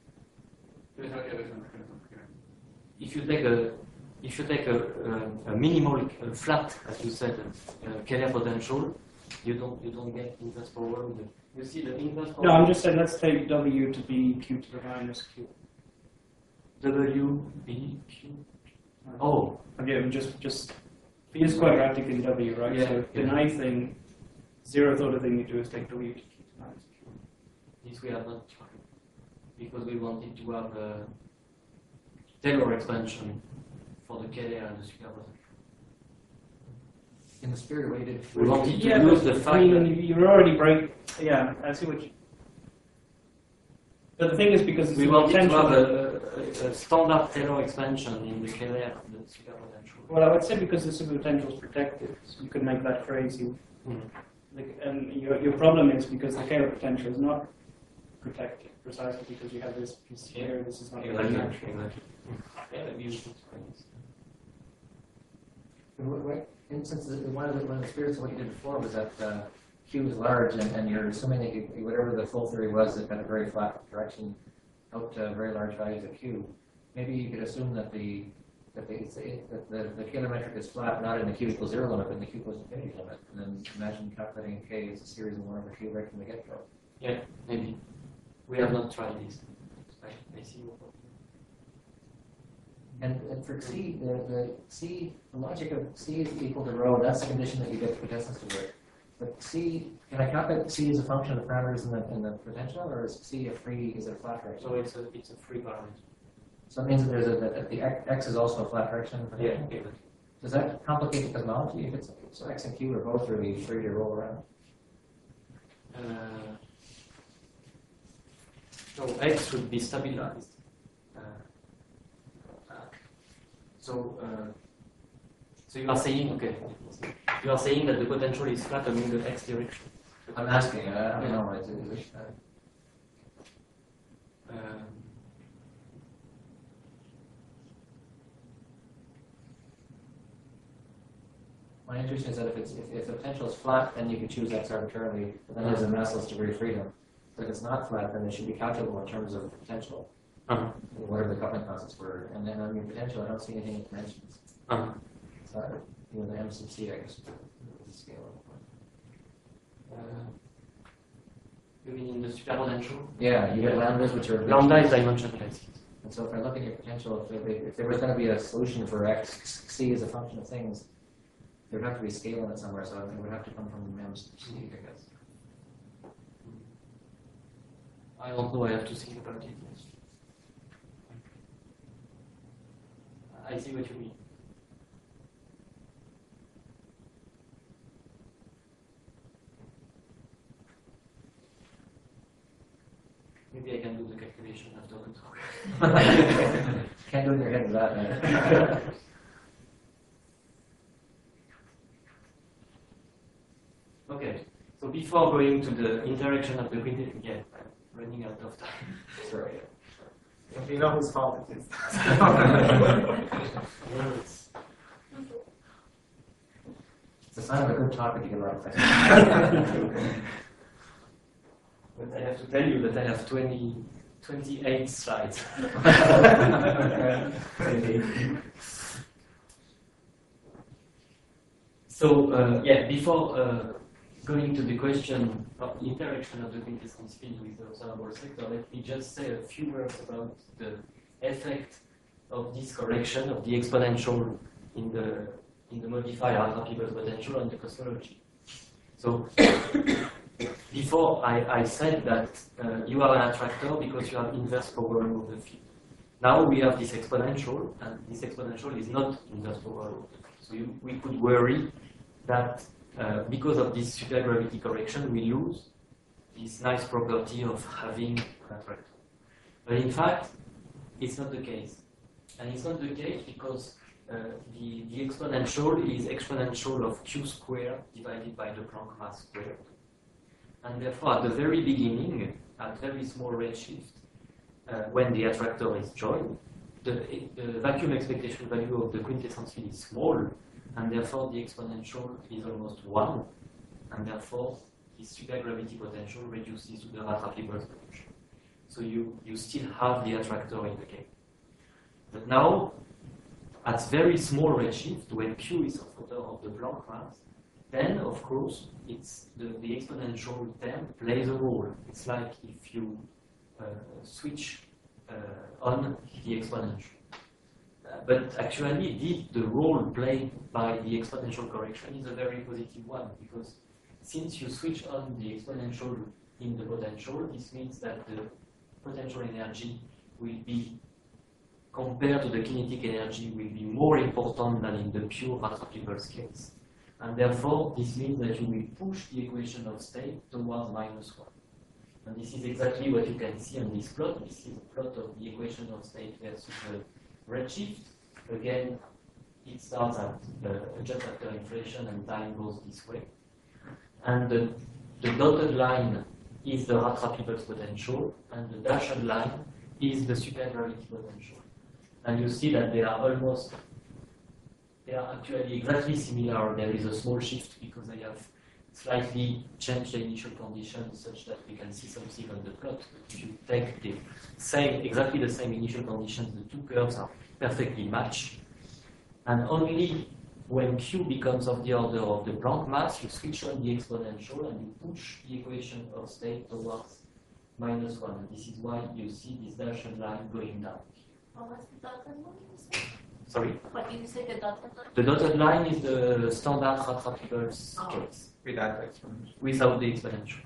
If you take a minimal flat, as you said, Kähler potential, you don't get inverse power law. You see the inverse power. No, I'm just saying let's take W to be Q to the minus Q. W, B, Q. Oh. Okay, just P is quadratic in W, right? Yeah, So the nice thing, zeroth order thing you do is take W to Q to minus Q. This we have not tried, because we wanted to have a Taylor expansion for the Kähler and the superposition. In the spirit way, did We wanted to Yeah, use but the I fact mean, that you're already break. Yeah, I see what you. But the thing is, because it's we the wanted to potential. have a standard Taylor expansion in the Kähler and the superpotential. Well, I would say because the superpotential is protected, so you could make that crazy. And your problem is because the Kähler potential is not protected, precisely because you have this piece here. This is not really Exactly. natural. Yeah, maybe you should try this. Since one of the spirits of what you did before was that Q is large, and you're assuming that whatever the full theory was, it had a very flat direction out to very large values of Q. Maybe you could assume that the Kähler metric is flat, not in the Q equals 0 limit, but in the Q equals infinity limit, and then imagine calculating K as a series of 1 over Q right from the get-go. Yeah, maybe. We have not tried this. I see what. And for C, the logic of C is equal to rho. That's the condition that you get the potentials to work. But C, can I calculate C as a function of the parameters in the potential, or is C is it a flat direction? So it's a free parameter. So it means that the X is also a flat direction. Yeah. Does that complicate the cosmology? If it's so X and Q are both really free to roll around. So X should be stabilized. So you are saying, okay, you are saying that the potential is flat along the X direction. I'm asking, I don't know, is it, my intuition is that if the potential is flat, then you can choose X arbitrarily, but then there's a massless degree of freedom. But if it's not flat, then it should be calculable in terms of potential, whatever the coupling constants were. And then on your potential, I don't see anything in dimensions. So, the M sub C, I guess, is the scale. You mean in the superpotential? Yeah, you get lambdas, which are Lambda is dimensionless. And so if I look at your potential, if there was going to be a solution for X, C as a function of things, there would have to be a scale in it somewhere, so it would have to come from M sub C, I guess. I don't know, I have to think about it. I see what you mean. Maybe I can do the calculation after the talk. Can't do it in your head with that, man. Okay, so before going to the interaction of the quintet, yeah, I'm running out of time. Sorry. We know whose fault it is. It's a sign of a good topic, you get a lot of questions. But I have to tell you that I have 28 slides. So, yeah, before going to the question of the interaction of the quintessence field with the observable sector, let me just say a few words about the effect of this correction of the exponential in the modifier Hartree-Peebles potential on the cosmology. So, before I said that you are an attractor because you have inverse powering of the field. Now we have this exponential, and this exponential is not inverse powering of the field. So we could worry that because of this supergravity correction, we lose this nice property of having an attractor. But in fact, it's not the case. And it's not the case because the exponential is exponential of q squared divided by the Planck mass squared. And therefore, at the very beginning, at very small redshift, when the attractor is joined, the vacuum expectation value of the quintessence field is small, and therefore the exponential is almost 1, and therefore the supergravity potential reduces to the Hartree-Peebles potential. So you still have the attractor in the case. But now, at very small redshift, when Q is of order of the Planck mass, then of course it's the exponential term plays a role. It's like if you switch on the exponential. But actually, the role played by the exponential correction is a very positive one, because since you switch on the exponential in the potential, this means that the potential energy will be, compared to the kinetic energy, will be more important than in the pure Hartree-Peebles case. And therefore, this means that you will push the equation of state towards -1. And this is exactly what you can see on this plot. This is a plot of the equation of state versus the redshift. Again, it starts at just after inflation and time goes this way. And the dotted line is the Hartree-Peebles potential, and the dashed line is the supergravity potential. And you see that they are actually exactly similar. There is a small shift because I have slightly changed the initial conditions such that we can see something on the plot. If you take the exactly the same initial conditions, the two curves are perfectly matched. And only when Q becomes of the order of the Planck mass, you switch on the exponential and you push the equation of state towards -1. And this is why you see this dashed line going down. What was the dotted line you said? Sorry? What did you say, the dotted line? The dotted line is the standard Hartree-Peebles case. Without exponential. Without the exponential.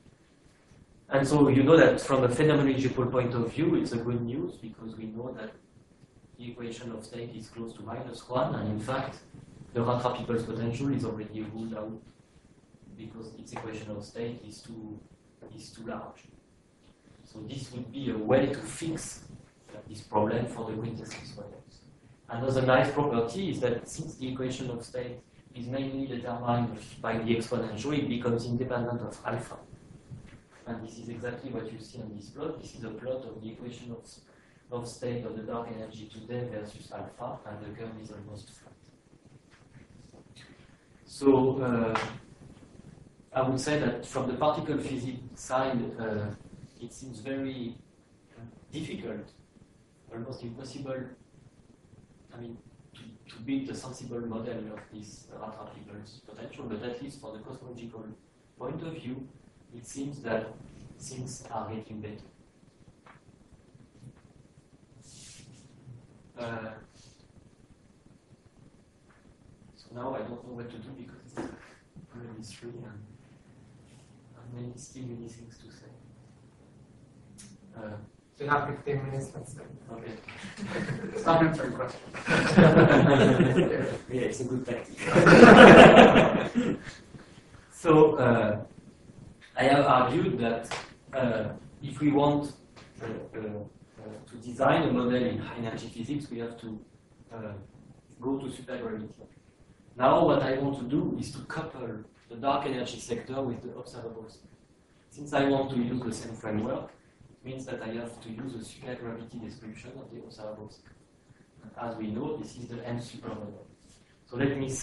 And so you know that from a phenomenological point of view, it's a good news because we know that the equation of state is close to -1, and in fact, the Hartree-Peebles potential is already ruled out because its equation of state is too large. So this would be a way to fix this problem for the quintessence models. Another nice property is that since the equation of state is mainly determined by the exponential, it becomes independent of alpha. And this is exactly what you see on this plot. This is a plot of the equation of state of the dark energy today versus alpha, and the curve is almost flat. So I would say that from the particle physics side, it seems very difficult, almost impossible, to build a sensible model of this Ratra-Peebles potential, but at least for the cosmological point of view, it seems that things are getting better. So now I don't know what to do because it's already 3 and still many things to say. So you have 15 minutes, let's say. Okay. Start answering questions. Yeah, it's a good tactic. So I have argued that if we want to design a model in high energy physics, we have to go to supergravity. Now what I want to do is to couple the dark energy sector with the observable sector. Since I want to use the same framework, it means that I have to use a supergravity description of the observable sector. And as we know, this is the M supermodel. So let me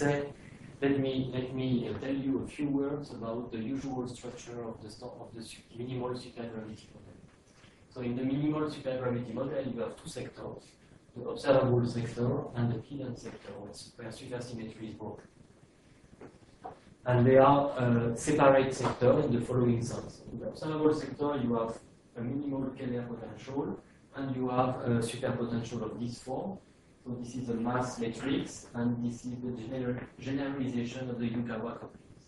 tell you a few words about the usual structure of the minimal supergravity model. So in the minimal supergravity model, you have two sectors, the observable sector and the hidden sector, where supersymmetry is broken. And they are separate sectors in the following sense. In the observable sector, you have a minimal Keller potential, and you have a superpotential of this form. So this is a mass matrix, and this is the generalization of the Yukawa couplings.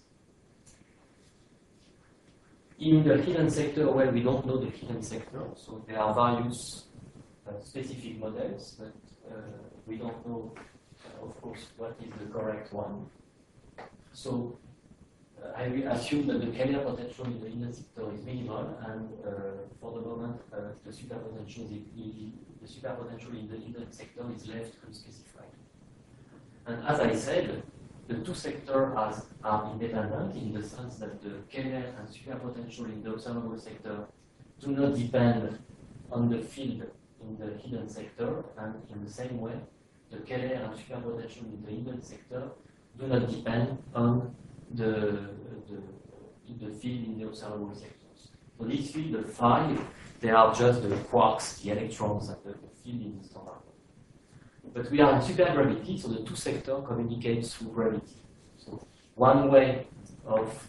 In the hidden sector, well, we don't know the hidden sector, so there are various specific models, but we don't know, of course, what is the correct one. So I will assume that the Keller potential in the hidden sector is minimal, and for the moment, the superpotential in the hidden sector is left unspecified. And as I said, the two sectors are independent in the sense that the Keller and superpotential in the observable sector do not depend on the field in the hidden sector, and in the same way, the Keller and superpotential in the hidden sector do not depend on the field in the observable sectors. So this field, the phi, they are just the quarks, the electrons, and the field in the standard. But we are in supergravity, so the two sectors communicate through gravity. So one way of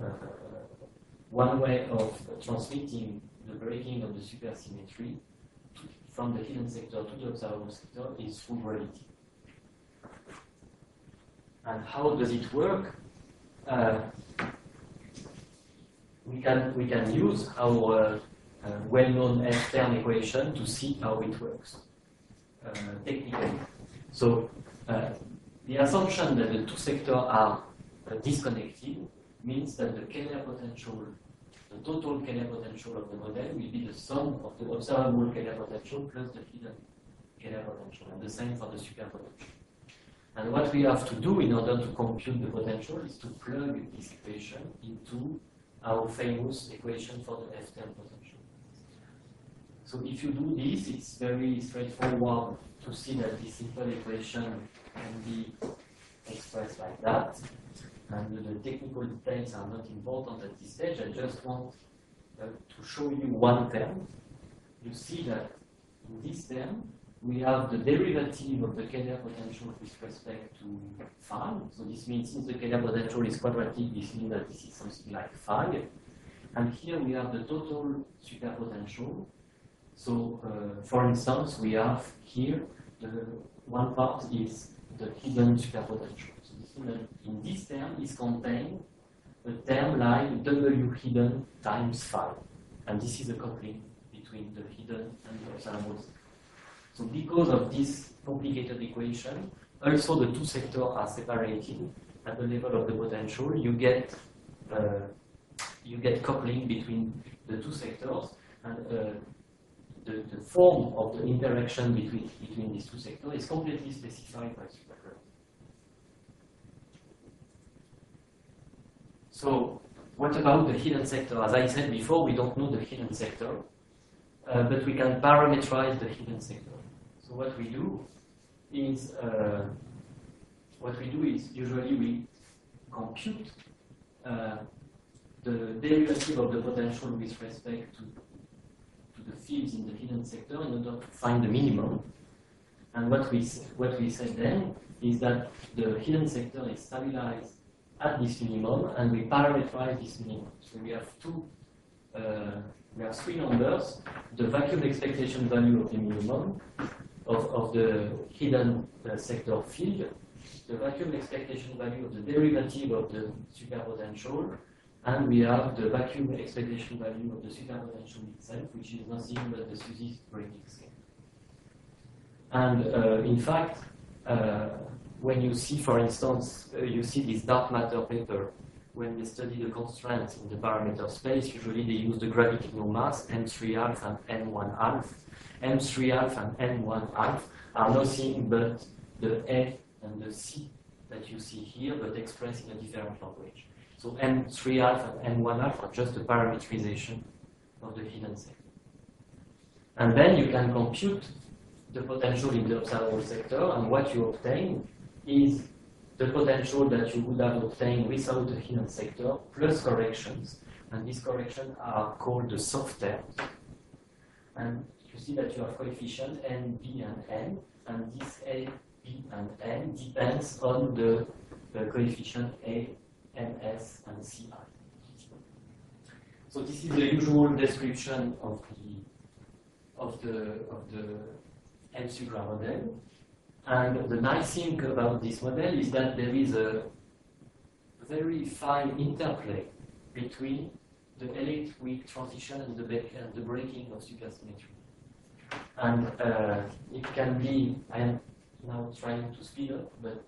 transmitting the breaking of the supersymmetry from the hidden sector to the observable sector is through gravity. And how does it work? We can use our well-known F-term equation to see how it works technically. So the assumption that the two sectors are disconnected means that the Keller potential, the total Keller potential of the model will be the sum of the observable Keller potential plus the hidden Keller potential, and the same for the superpotential. And what we have to do in order to compute the potential is to plug this equation into our famous equation for the F-term potential. So if you do this, it's very straightforward to see that this simple equation can be expressed like that. And the technical details are not important at this stage. I just want to show you one term. You see that in this term, we have the derivative of the Keller potential with respect to phi. So this means since the Keller potential is quadratic, this means that this is something like phi. And here we have the total superpotential. So for instance, we have here, the one part is the hidden superpotential. So this means that in this term is contained a term like W hidden times phi. And this is a coupling between the hidden and the observable. So because of this complicated equation, also the two sectors are separated at the level of the potential. You get coupling between the two sectors, and the form of the interaction between these two sectors is completely specified by supergravity. So what about the hidden sector? As I said before, we don't know the hidden sector, but we can parameterize the hidden sector. So what we do is usually we compute the derivative of the potential with respect to the fields in the hidden sector in order to find the minimum. And what we said then is that the hidden sector is stabilized at this minimum, and we parameterize this minimum. So we have three numbers: the vacuum expectation value of the minimum of the hidden sector field, the vacuum expectation value of the derivative of the superpotential, and we have the vacuum expectation value of the superpotential itself, which is nothing but the SUSY breaking scale. And in fact, when you see, for instance, you see this dark matter paper, when they study the constraints in the parameter space, usually they use the gravitational mass, m3 and n1 m3 and n1 are nothing but the A and the C that you see here, but expressed in a different language. So m3 and n1 are just a parameterization of the hidden sector. And then you can compute the potential in the observable sector, and what you obtain is the potential that you would have obtained without the hidden sector, plus corrections. And these corrections are called the soft terms. And you see that you have coefficient n, b, and n, and this a, b, and n depends on the coefficient a, ms, and ci. So this is the usual description of the M-Sugra model. And the nice thing about this model is that there is a very fine interplay between the electric transition and the breaking of supersymmetry. And it can be, I am now trying to speed up, but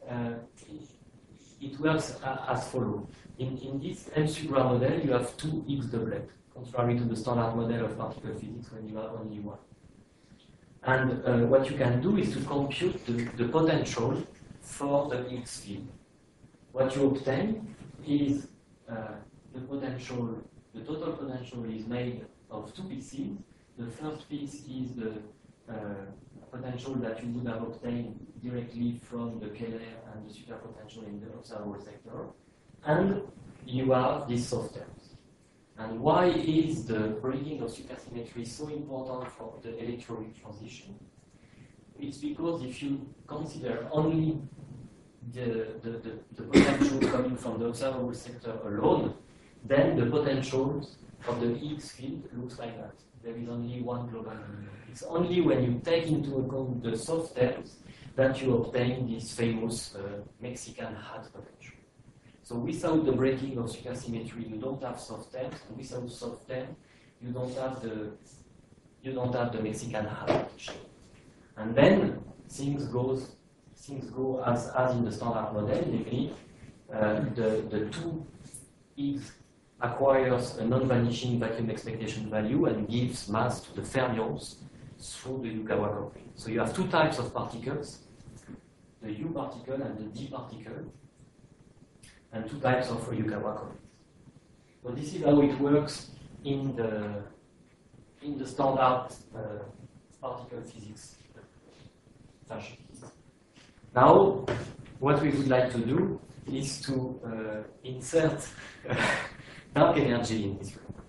it works as follows. In this M-Sugra model, you have two X doublet, contrary to the standard model of particle physics when you have only one. And what you can do is to compute the potential for the X field. What you obtain is the potential, the total potential is made of two pieces. The first piece is the potential that you would have obtained directly from the Keller and the superpotential in the observable sector. And you have these soft terms. And why is the breaking of supersymmetry so important for the electroweak transition? It's because if you consider only the potential coming from the observable sector alone, then the potentials of the X field looks like that. There is only one global minimum. It's only when you take into account the soft terms that you obtain this famous Mexican hat potential. So without the breaking of supersymmetry, you don't have soft terms, and without soft terms, you don't have the Mexican hat potential. And then things go as in the standard model, namely the two X acquires a non-vanishing vacuum expectation value and gives mass to the fermions through the Yukawa coupling. So you have two types of particles, the U particle and the D particle, and two types of Yukawa coupling. So this is how it works in the standard particle physics fashion. Now, what we would like to do is to insert dark energy in this room.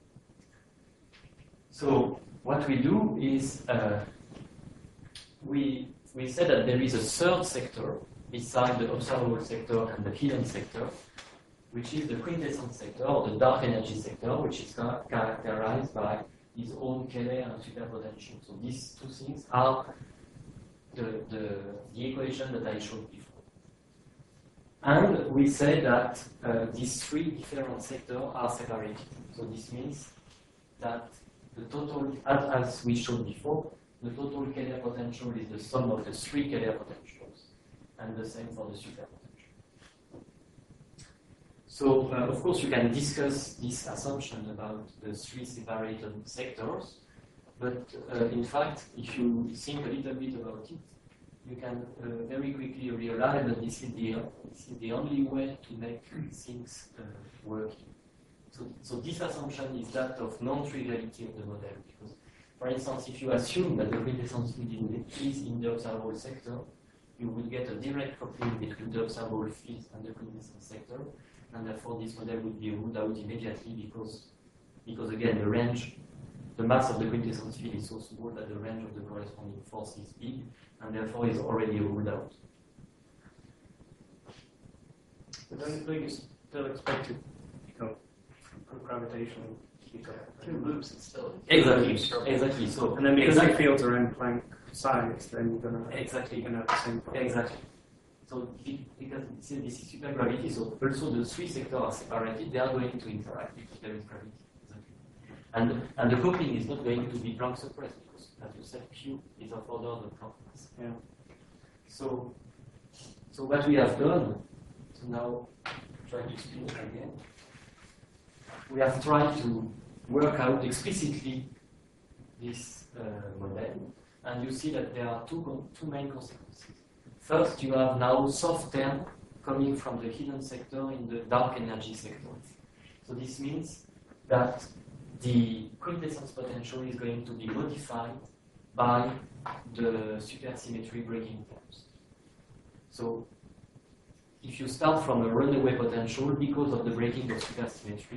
So what we do is we say that there is a third sector beside the observable sector and the hidden sector, which is the quintessence sector or the dark energy sector, which is characterized by its own Keller and superpotential. So these two things are the equation that I showed before. And we say that these three different sectors are separated. So this means that the total, as we showed before, the total Keller potential is the sum of the three Keller potentials, and the same for the superpotential. So, of course, you can discuss this assumption about the three separated sectors, but in fact, if you think a little bit about it, you can very quickly realize that this is the only way to make things working. So this assumption is that of non-triviality of the model. Because, for instance, if you assume that the quintessence field is in the observable sector, you will get a direct coupling between the observable field and the quintessence sector, and therefore this model would be ruled out immediately because again, the mass of the quintessence field is so small that the range of the corresponding force is big, and therefore is already ruled out. But don't you still expect to become gravitational? Two loops, it's still. Exactly. So, And then because exactly. the fields are in Planck size, then you're gonna Exactly. have the same problem. Exactly. So because this is supergravity, so also the three sectors are separated, they are going to interact because there is gravity. Exactly. And the coupling is not going to be Planck suppressed because, as you said, Q is of order of the Planck mass. Yeah. So what we have done, so now try to explain it again. We have tried to work out explicitly this model, and you see that there are two main consequences. First, you have now soft term coming from the hidden sector in the dark energy sector. So this means that the quintessence potential is going to be modified by the supersymmetry breaking terms. So if you start from a runaway potential because of the breaking of supersymmetry,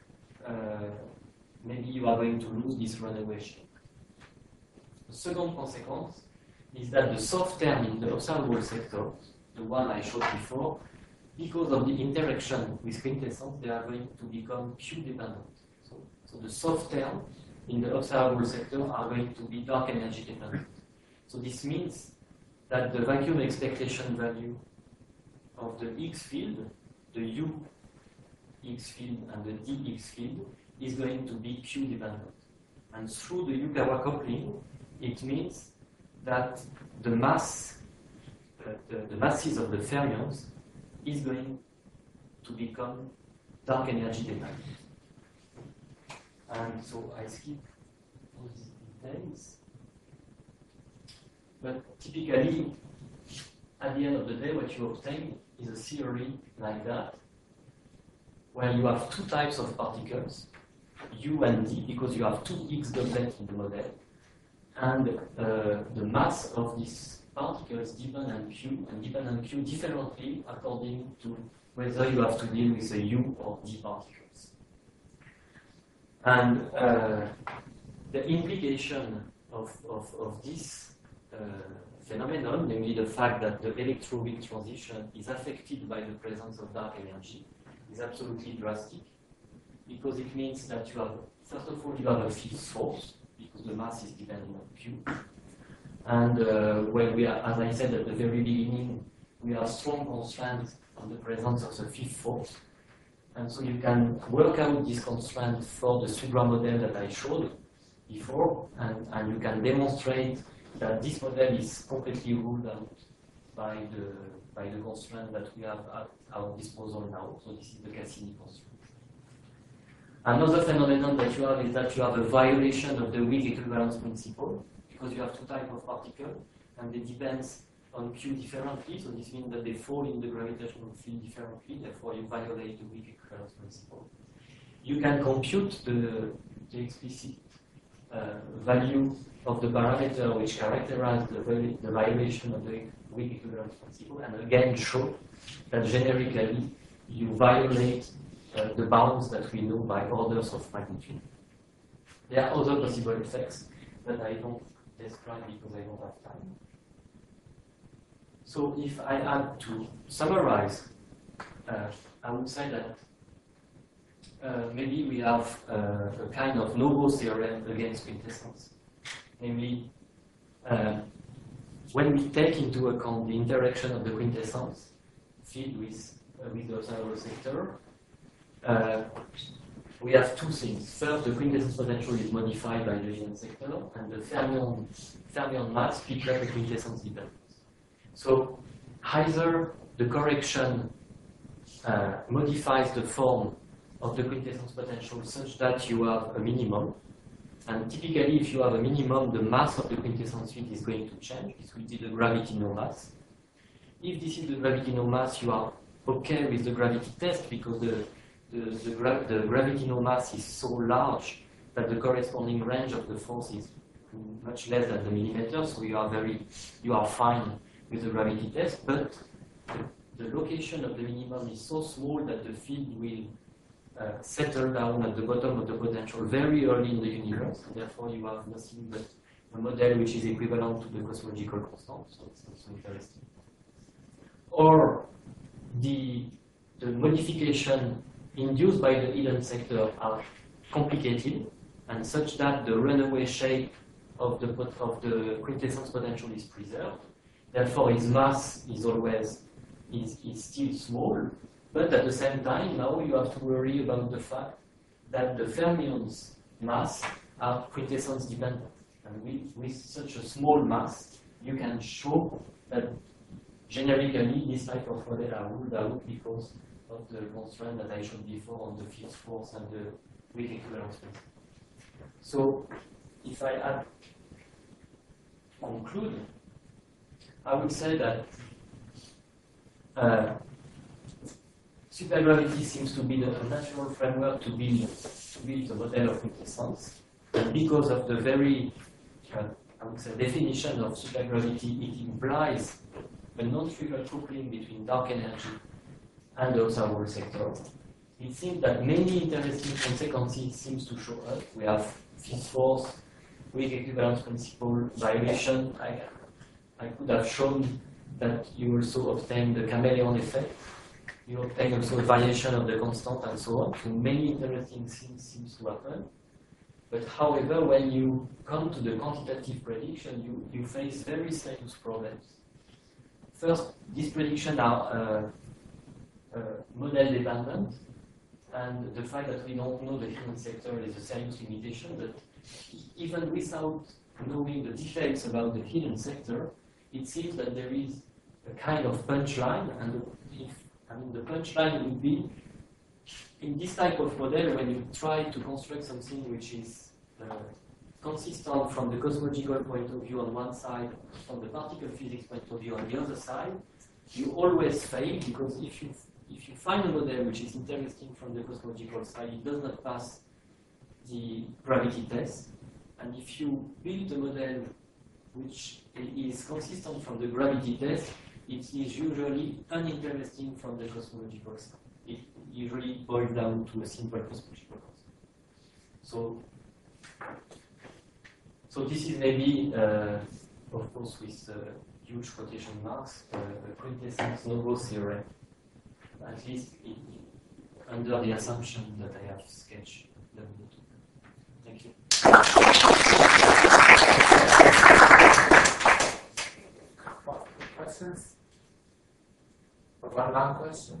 maybe you are going to lose this runaway shape. The second consequence is that the soft term in the observable sector, the one I showed before, because of the interaction with quintessence, they are going to become Q dependent. So the soft term in the observable sector are going to be dark energy dependent. So this means that the vacuum expectation value of the X field, the U X field and the dx field, is going to be Q dependent. And through the Yukawa coupling, it means that the mass, the masses of the fermions is going to become dark energy dependent. And so I skip all these details. But typically, at the end of the day, what you obtain is a theory like that, where you have two types of particles, U and D, because you have two X doublets in the model, and the mass of these particles depend on Q differently according to whether you have to deal with a U or D particles. And the implication of this phenomenon, namely the fact that the electroweak transition is affected by the presence of dark energy, is absolutely drastic, because it means that you have, first of all, you have a field force, because the mass is depending on Q. And when we are, as I said at the very beginning, we have strong constraints on the presence of the fifth force. And so you can work out this constraint for the Sugra model that I showed before, and you can demonstrate that this model is completely ruled out by the constraint that we have at our disposal now. So this is the Cassini constraint. Another phenomenon that you have is that you have a violation of the weak equivalence principle, because you have two types of particles, and they depend on Q differently, so this means that they fall in the gravitational field differently, therefore you violate the weak equivalence principle. You can compute the explicit value of the parameter which characterize the violation of the weak equivalence principle, and again show that generically you violate the bounds that we know by orders of magnitude. There are other possible effects that I don't describe because I don't have time. So if I had to summarize, I would say that maybe we have a kind of noble theorem against quintessence. Namely, when we take into account the interaction of the quintessence field with the observable sector, we have two things. First, the quintessence potential is modified by the hidden sector, and the fermion mass picks up the quintessence dependence. So either the correction modifies the form of the quintessence potential such that you have a minimum, And typically, if you have a minimum, the mass of the quintessence field is going to change. This will be the gravity no mass. If this is the gravity no mass, you are okay with the gravity test because the gravity no mass is so large that the corresponding range of the force is much less than the millimeter, so you are fine with the gravity test, but the location of the minimum is so small that the field will settle down at the bottom of the potential very early in the universe, and therefore you have nothing but a model which is equivalent to the cosmological constant, so it's also interesting. Or the modification induced by the hidden sector are complicated and such that the runaway shape of the quintessence potential is preserved. Therefore, its mass is always still small, but at the same time, now you have to worry about the fact that the fermions' mass are quintessence dependent. And with such a small mass, you can show that generically this type of model are ruled out because of the constraint that I showed before on the Fields force and the weak equivalence principle. So, if I conclude, I would say that supergravity seems to be the natural framework to build a model of quintessence. And because of the very, I would say, definition of supergravity, it implies a non-trivial coupling between dark energy and the observable sector. It seems that many interesting consequences seems to show up. We have Fields force, weak equivalence principle, violation. I could have shown that you also obtain the chameleon effect. You obtain also a variation of the constant and so on. So many interesting things seems to happen. But however, when you come to the quantitative prediction, you face very serious problems. First, these predictions are model dependent, and the fact that we don't know the hidden sector is a serious limitation. But even without knowing the details about the hidden sector, it seems that there is a kind of punchline, and the punchline would be in this type of model when you try to construct something which is consistent from the cosmological point of view on one side, from the particle physics point of view on the other side, you always fail because if you find a model which is interesting from the cosmological side, it does not pass the gravity test, and if you build a model which is consistent from the gravity test, it is usually uninteresting from the cosmological side. It usually boils down to a simple cosmological concept. So this is maybe, of course, with huge quotation marks, a quintessence no-go theorem, at least under the assumption that I have sketched. Thank you. Questions? One long question?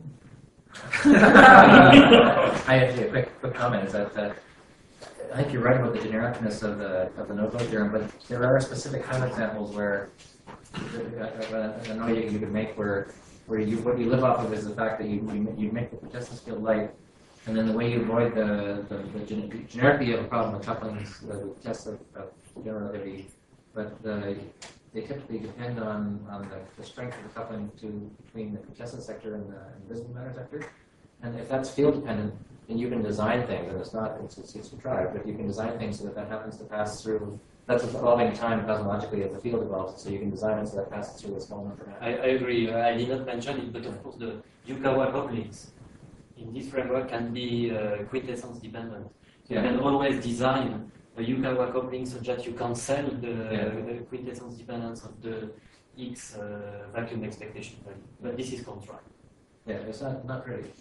I have a quick comment. Is that I think you're right about the genericness of the no-go theorem, but there are specific counterexamples where an analogy you could make where what you live off of is the fact that you make the quintessence field light, and then the way you avoid the generically you have a problem with couplings, the tests of general relativity, but they typically depend on the strength of the coupling between the quintessence sector and the invisible matter sector. And if that's field dependent, then you can design things, and it's contrived, but you can design things so that happens to pass through. That's evolving time cosmologically as the field evolves, so you can design it so that passes through a small number. I agree. I did not mention it, but of course the Yukawa couplings in this framework can be quintessence dependent. So you can always design a Yukawa coupling such that you cancel the quintessence dependence of the X vacuum expectation value. But this is contrived. Yeah, it's not pretty.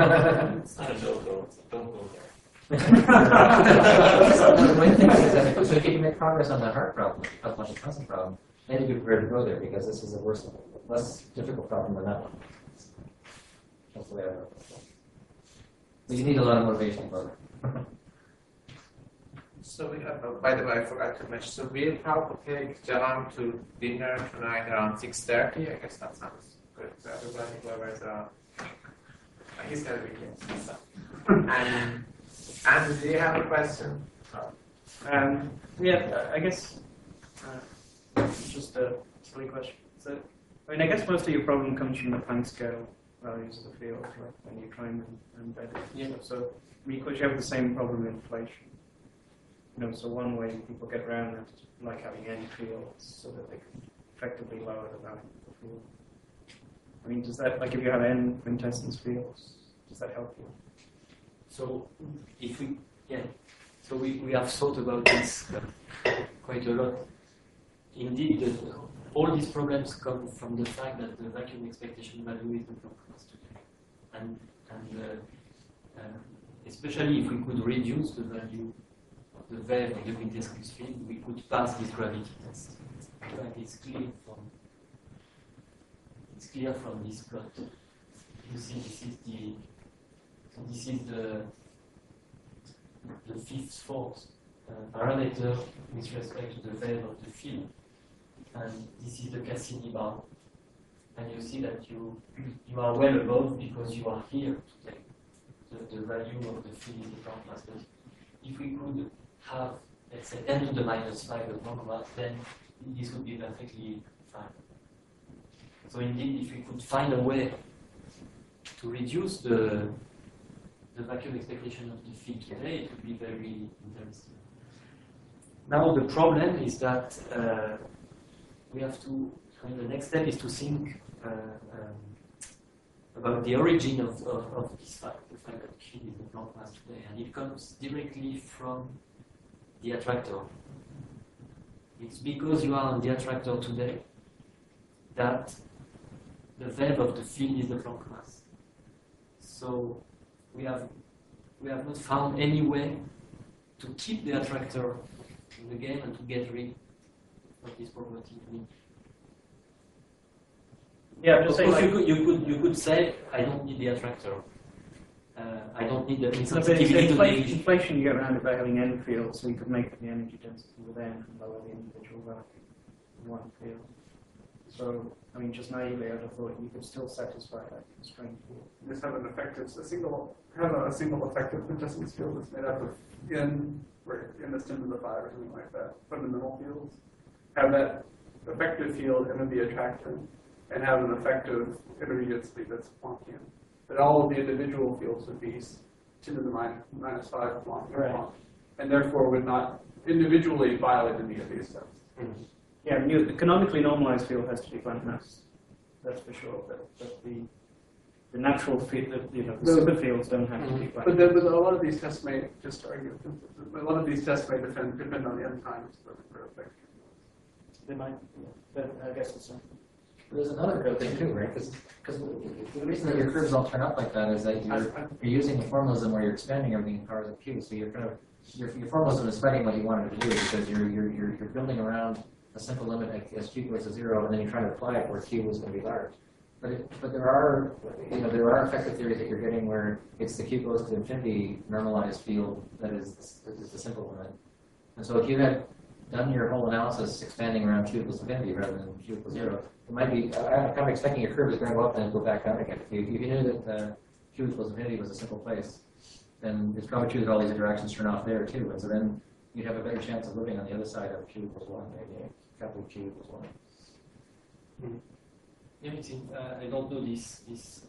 Don't go there. So if you can make progress on the hard problem, cosmological constant problem, maybe you'd be prepared to go there because this is a less difficult problem than that one. That's the way I look at it. So you need a lot of motivation for it. So we have, by the way, I forgot to mention. So we'll probably take John to dinner tonight around 6:30. I guess that sounds good to everybody. Whoever's he's gonna be here. So. And do you have a question? Yeah, I guess it's just a silly question. So, I mean, I guess most of your problem comes from the time scale values of the field, right? When you try and embed it. Yeah. So, I mean, of course, you have the same problem with inflation. You know, so one way people get around that is like having n fields so that they can effectively lower the value of the field. I mean, does that, like if you have n quintessence fields, does that help you? So if we, yeah, so we have thought about this quite a lot. Indeed, all these problems come from the fact that the vacuum expectation value is the Planck today, and especially if we could reduce the value of the VEV of the quintessence field, we could pass this gravity test. In fact, it's clear from this plot. You see, this is the fifth force parameter with respect to the VEV of the field, and this is the Cassini bar. And you see that you are well above because you are here today. The value of the field is the Planck mass. But if we could have, let's say, 10 to the minus 5 the Planck mass, then this would be perfectly fine. So indeed, if we could find a way to reduce the vacuum expectation of the field today, it would be very interesting. Now the problem is that we have to, I mean, the next step is to think about the origin of this fact, the fact that the field is the Planck mass today, and it comes directly from the attractor. It's because you are on the attractor today that the VEV of the field is the Planck mass. So we have not found any way to keep the attractor in the game and to get rid of this property. Yeah, I'm Of just course, saying, you could say I don't need the attractor. I don't need the so insensitivity to the inflation you get around it by having n fields, so you could make the energy density with n and lower the individual value in one field. So, I mean, just naively, I'd have thought you could still satisfy that constraint field. Just have an effective, a single effective quintessence field that's made up of n, where n is 10 to the 5 or something like that, fundamental fields. Have that effective field and then the attractor, and have an effective intermediate speed that's Planckian. But all of the individual fields would be 10 to the minus 5 Planck, Right. and therefore would not individually violate any of these steps. Mm-hmm. Yeah, I mean, the canonically normalized field has to be Planck mass, that's for sure. But the natural field, the superfields don't have to be Planck. But a lot of these tests may just argue. A lot of these tests may depend on the n times for effect. They might, but I guess it's There's another good thing too, right? Because the reason that your curves all turn up like that is that you're using a formalism where you're expanding everything in powers of q. So you're kind of your formalism is fighting what you wanted to do because you're building around a simple limit as q goes to 0, and then you're trying to apply it where q is going to be large. But there are effective theories that you're getting where it's the q goes to infinity normalized field that is the simple limit. And so if you had done your whole analysis expanding around q equals infinity rather than q equals 0, it might be, I'm kind of expecting your curve is going to go up and then go back down again. If you knew that q equals infinity was a simple place, then it's probably true that all these interactions turn off there too. And so then you'd have a better chance of living on the other side of q equals 1, maybe capital Q equals 1. Mm-hmm. Yeah, I don't know these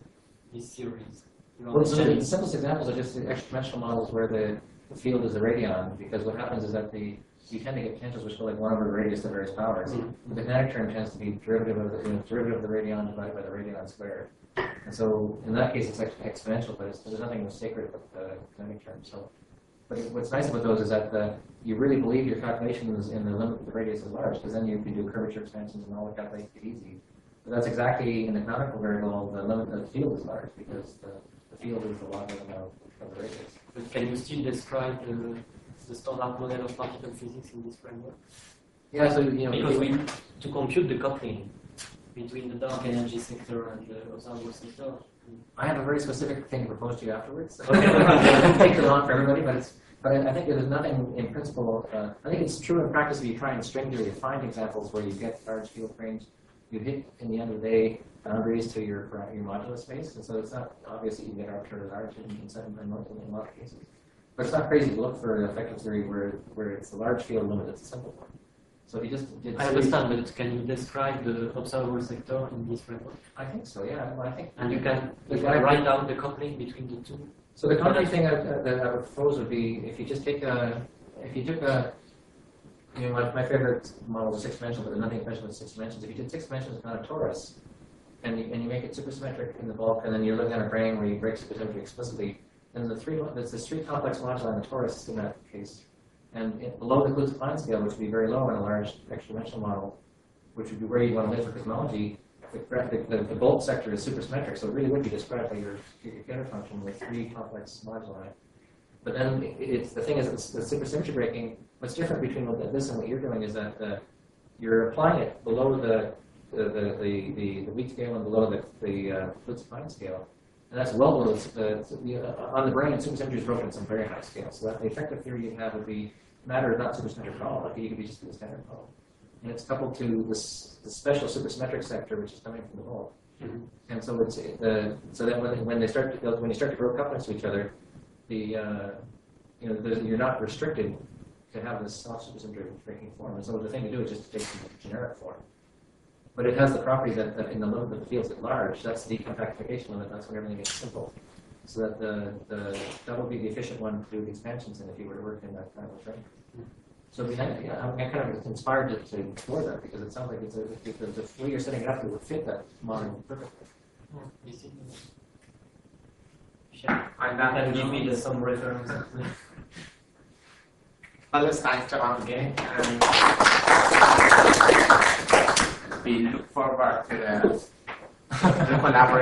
theories. Well, so the simplest examples are just the exponential models where the field is the radion, because what happens is that you tend to get potentials which go like 1 over the radius of various powers. Mm-hmm. The kinetic term tends to be derivative of the radion divided by the radion squared. And so in that case, it's actually exponential, but there's nothing sacred about the kinetic term. So, but what's nice about those is that you really believe your calculations in the limit of the radius is large, because then you can do curvature expansions and all the calculations get easy. But that's exactly in the canonical variable, the limit of the field is large, because the field is the logarithm of the radius. But can you still describe the standard model of particle physics in this framework? Yeah, so because to compute the coupling between the dark energy sector and the observable sector. I have a very specific thing to propose to you afterwards. I won't take it on for everybody, but I think there's nothing in principle. I think it's true in practice if you try and string theory, you find examples where you get large field frames, you hit in the end of the day boundaries to your modulus space, and so it's not obvious that you can get arbitrarily large in a lot of cases. But it's not crazy to look for an effective theory where it's a large field limit, it's a simple one. So if you just did I understand, but can you describe the observable sector in this report? I think so, yeah. Well, I think. And you can write down the coupling between the two. So the concrete thing that I would propose would be if you just take you know, my favorite model is 6 dimensional, but there's nothing special with 6 dimensions. If you did 6 dimensions on a torus, and you make it supersymmetric in the bulk, and then you're looking at a brane where you break supersymmetry explicitly, then there's this 3 complex moduli in the torus in that case. And below the Kaluza-Klein scale, which would be very low in a large extra-dimensional model, which would be where you want to live for cosmology, the bulk sector is supersymmetric, so it really would be described by your Taylor function with 3 complex moduli. But then the thing is that the supersymmetry breaking, what's different between this and what you're doing is that you're applying it below the weak scale and below the Kaluza-Klein scale. And that's well below on the brane, supersymmetry is broken at some very high scale. So that the effective theory you have would be matter is not supersymmetric at all. Like you could be just the standard model. And it's coupled to this special supersymmetric sector which is coming from the bulk. Mm-hmm. And so it's so that when you start to grow couplings to each other, you're not restricted to have this soft supersymmetry breaking form. And so the thing to do is just to take the generic form. But it has the property that in the limit of the fields at large, that's the decompactification limit, that's when everything gets simple. So that that will be the efficient one to do the expansions in if you were to work in that kind of a frame. So I'm kind of inspired to explore that because it sounds like the way you're setting it up, it would fit that model perfectly. Can you give me some references? Alles thanks to Ram again, and we look forward to the collaboration.